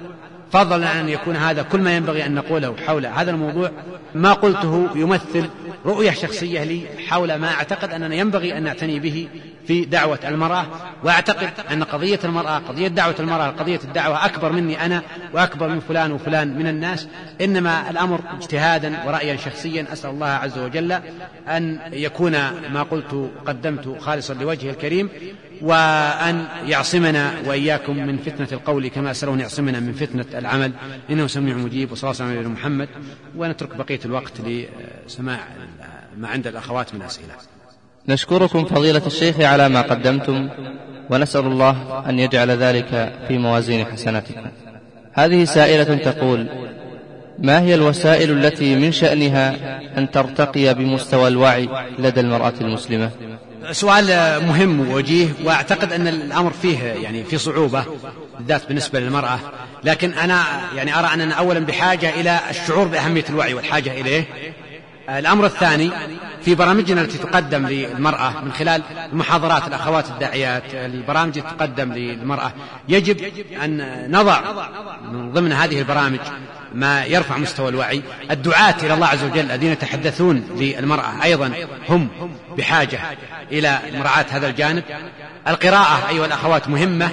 فضلا أن يكون هذا كل ما ينبغي أن نقوله حول هذا الموضوع. ما قلته يمثل رؤية شخصية لي حول ما أعتقد أننا ينبغي أن نعتني به في دعوة المرأة، وأعتقد أن قضية المرأة، قضية دعوة المرأة، قضية الدعوة أكبر مني أنا وأكبر من فلان وفلان من الناس، إنما الأمر اجتهادا ورأيا شخصيا. أسأل الله عز وجل أن يكون ما قلت قدمت خالصا لوجهه الكريم، وأن يعصمنا وإياكم من فتنة القول كما أسأله أن يعصمنا من فتنة العمل، إنه سميع مجيب. وصلى الله عليه وسلم محمد. ونترك بقية الوقت لسماع ما عند الأخوات من أسئلة. نشكركم فضيلة الشيخ على ما قدمتم، ونسأل الله أن يجعل ذلك في موازين حسناتكم. هذه سائلة تقول: ما هي الوسائل التي من شأنها أن ترتقي بمستوى الوعي لدى المرأة المسلمة؟ سؤال مهم ووجيه، وأعتقد أن الأمر فيه يعني في صعوبة بالذات بالنسبة للمرأة، لكن أنا يعني أرى أننا أولا بحاجة إلى الشعور بأهمية الوعي والحاجة إليه. الأمر الثاني في برامجنا التي تقدم للمرأة من خلال المحاضرات الأخوات الداعيات، البرامج التي تقدم للمرأة، يجب أن نضع من ضمن هذه البرامج ما يرفع مستوى الوعي. الدعاة إلى الله عز وجل الذين يتحدثون للمرأة أيضا هم بحاجة إلى مراعاة هذا الجانب. القراءة أيها الأخوات مهمة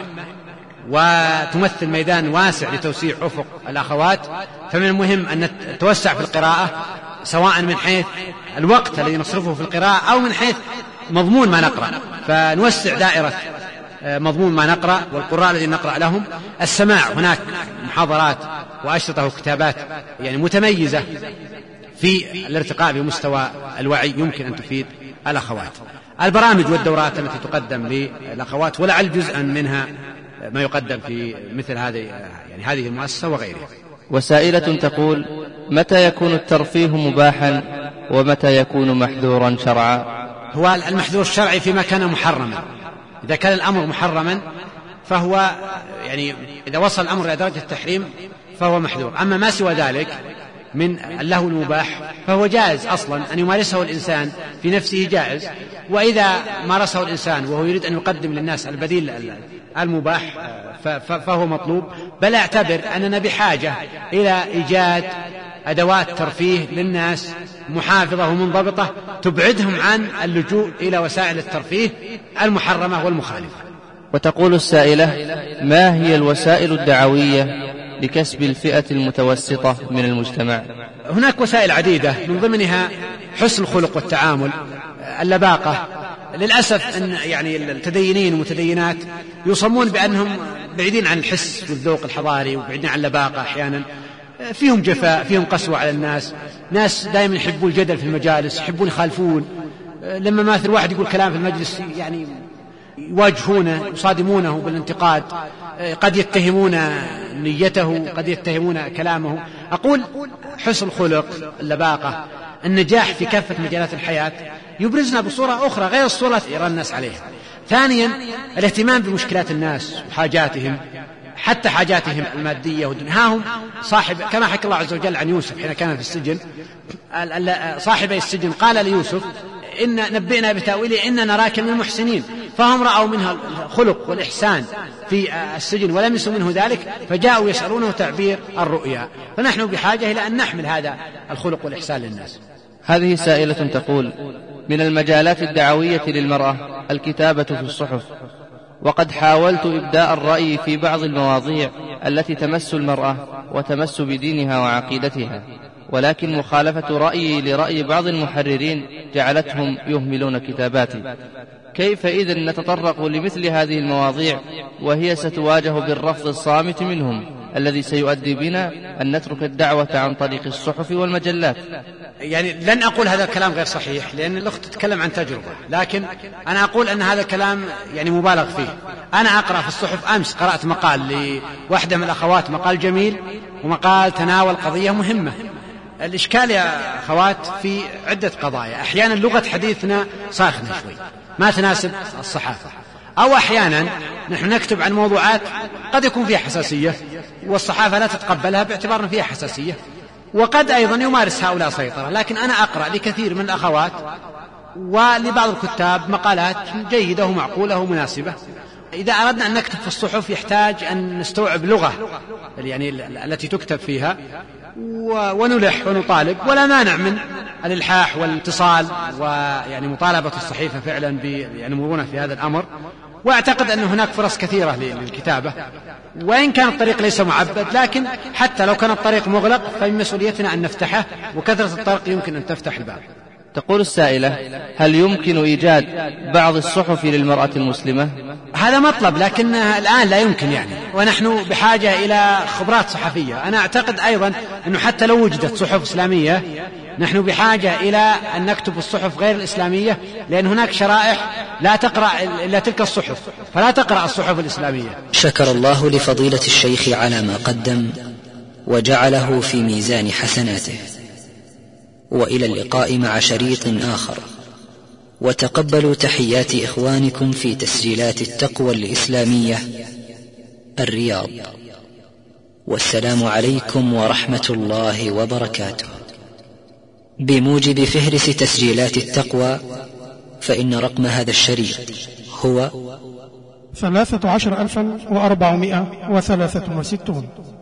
وتمثل ميدان واسع لتوسيع أفق الأخوات، فمن المهم أن نتوسع في القراءة، سواء من حيث الوقت الذي نصرفه في القراءة أو من حيث مضمون ما نقرأ، فنوسع دائرة مضمون ما نقرأ والقراء الذين نقرأ لهم. السماع، هناك محاضرات وأشرطة وكتابات يعني متميزة في الارتقاء بمستوى الوعي يمكن أن تفيد الأخوات. البرامج والدورات التي تقدم للأخوات ولعل جزءا منها ما يقدم في مثل هذه يعني هذه المؤسسة وغيرها. وسائلة تقول: متى يكون الترفيه مباحا ومتى يكون محذورا شرعا؟ هو المحذور الشرعي فيما كان محرما. إذا كان الأمر محرما فهو يعني إذا وصل الأمر إلى درجة التحريم فهو محذور. أما ما سوى ذلك من اللهو المباح فهو جائز أصلا أن يمارسه الإنسان في نفسه جائز، وإذا مارسه الإنسان وهو يريد أن يقدم للناس البديل المباح فهو مطلوب. بل أعتبر أننا بحاجة إلى إيجاد أدوات ترفيه للناس محافظة ومنضبطة تبعدهم عن اللجوء إلى وسائل الترفيه المحرمة والمخالفة. وتقول السائلة: ما هي الوسائل الدعوية لكسب الفئة المتوسطة من المجتمع؟ هناك وسائل عديدة، من ضمنها حسن الخلق والتعامل، اللباقة. للأسف أن يعني المتدينين والمتدينات يصمون بأنهم بعيدين عن الحس والذوق الحضاري وبعيدين عن اللباقة، أحيانا فيهم جفاء، فيهم قسوة على الناس، ناس دائما يحبون الجدل في المجالس، يحبون يخالفون. لما مثل واحد يقول كلام في المجلس يعني يواجهونه يصادمونه بالانتقاد، قد يتهمون نيته، قد يتهمون كلامه. أقول حسن الخلق، اللباقة، النجاح في كافة مجالات الحياة يبرزنا بصورة أخرى غير الصورة التي يرى الناس عليها. ثانيا الاهتمام بمشكلات الناس وحاجاتهم، حتى حاجاتهم المادية ودنياهم. صاحب كما حكى الله عز وجل عن يوسف حين كان في السجن، صاحبي السجن قال ليوسف: إن نبئنا بتأويله إن نراك من المحسنين، فهم رأوا منها الخلق والإحسان في السجن ولم يسوا منه ذلك، فجاءوا يسألونه تعبير الرؤيا. فنحن بحاجة إلى أن نحمل هذا الخلق والإحسان للناس. هذه سائلة تقول: من المجالات الدعوية للمرأة الكتابة في الصحف، وقد حاولت إبداء الرأي في بعض المواضيع التي تمس المرأة وتمس بدينها وعقيدتها، ولكن مخالفة رأيي لرأي بعض المحررين جعلتهم يهملون كتاباتي. كيف إذن نتطرق لمثل هذه المواضيع وهي ستواجه بالرفض الصامت منهم الذي سيؤدي بنا أن نترك الدعوة عن طريق الصحف والمجلات؟ يعني لن أقول هذا الكلام غير صحيح، لأن الأخت تتكلم عن تجربة، لكن أنا أقول أن هذا الكلام يعني مبالغ فيه. أنا أقرأ في الصحف، أمس قرأت مقال لوحدة من الأخوات، مقال جميل ومقال تناول قضية مهمة. الإشكال يا أخوات في عدة قضايا، أحيانا لغة حديثنا ساخنة شوي ما تناسب الصحافة، أو أحيانا نحن نكتب عن موضوعات قد يكون فيها حساسية والصحافة لا تتقبلها باعتبار أن فيها حساسية، وقد أيضا يمارس هؤلاء سيطرة. لكن أنا أقرأ لكثير من الأخوات ولبعض الكتاب مقالات جيدة ومعقولة ومناسبة. إذا أردنا أن نكتب في الصحف يحتاج أن نستوعب لغة يعني التي تكتب فيها ونلح ونطالب، ولا مانع من الإلحاح والاتصال ويعني مطالبة الصحيفة فعلا بينمرون في هذا الأمر. وأعتقد أن هناك فرص كثيرة للكتابة، وإن كان الطريق ليس معبد، لكن حتى لو كان الطريق مغلق فمن مسؤوليتنا أن نفتحه، وكثرة الطريق يمكن أن تفتح الباب. تقول السائلة: هل يمكن إيجاد بعض الصحف للمرأة المسلمة؟ هذا مطلب، لكن الآن لا يمكن يعني، ونحن بحاجة إلى خبرات صحفية. أنا أعتقد أيضا أنه حتى لو وجدت صحف إسلامية نحن بحاجة إلى أن نكتب الصحف غير الإسلامية، لأن هناك شرائح لا تقرأ إلا تلك الصحف، فلا تقرأ الصحف الإسلامية. شكر الله لفضيلة الشيخ على ما قدم وجعله في ميزان حسناته، وإلى اللقاء مع شريط آخر، وتقبلوا تحيات إخوانكم في تسجيلات التقوى الإسلامية الرياض، والسلام عليكم ورحمة الله وبركاته. بموجب فهرس تسجيلات التقوى، فإن رقم هذا الشريط هو ثلاثة عشر ألفا وأربعمائة وثلاثة وستون.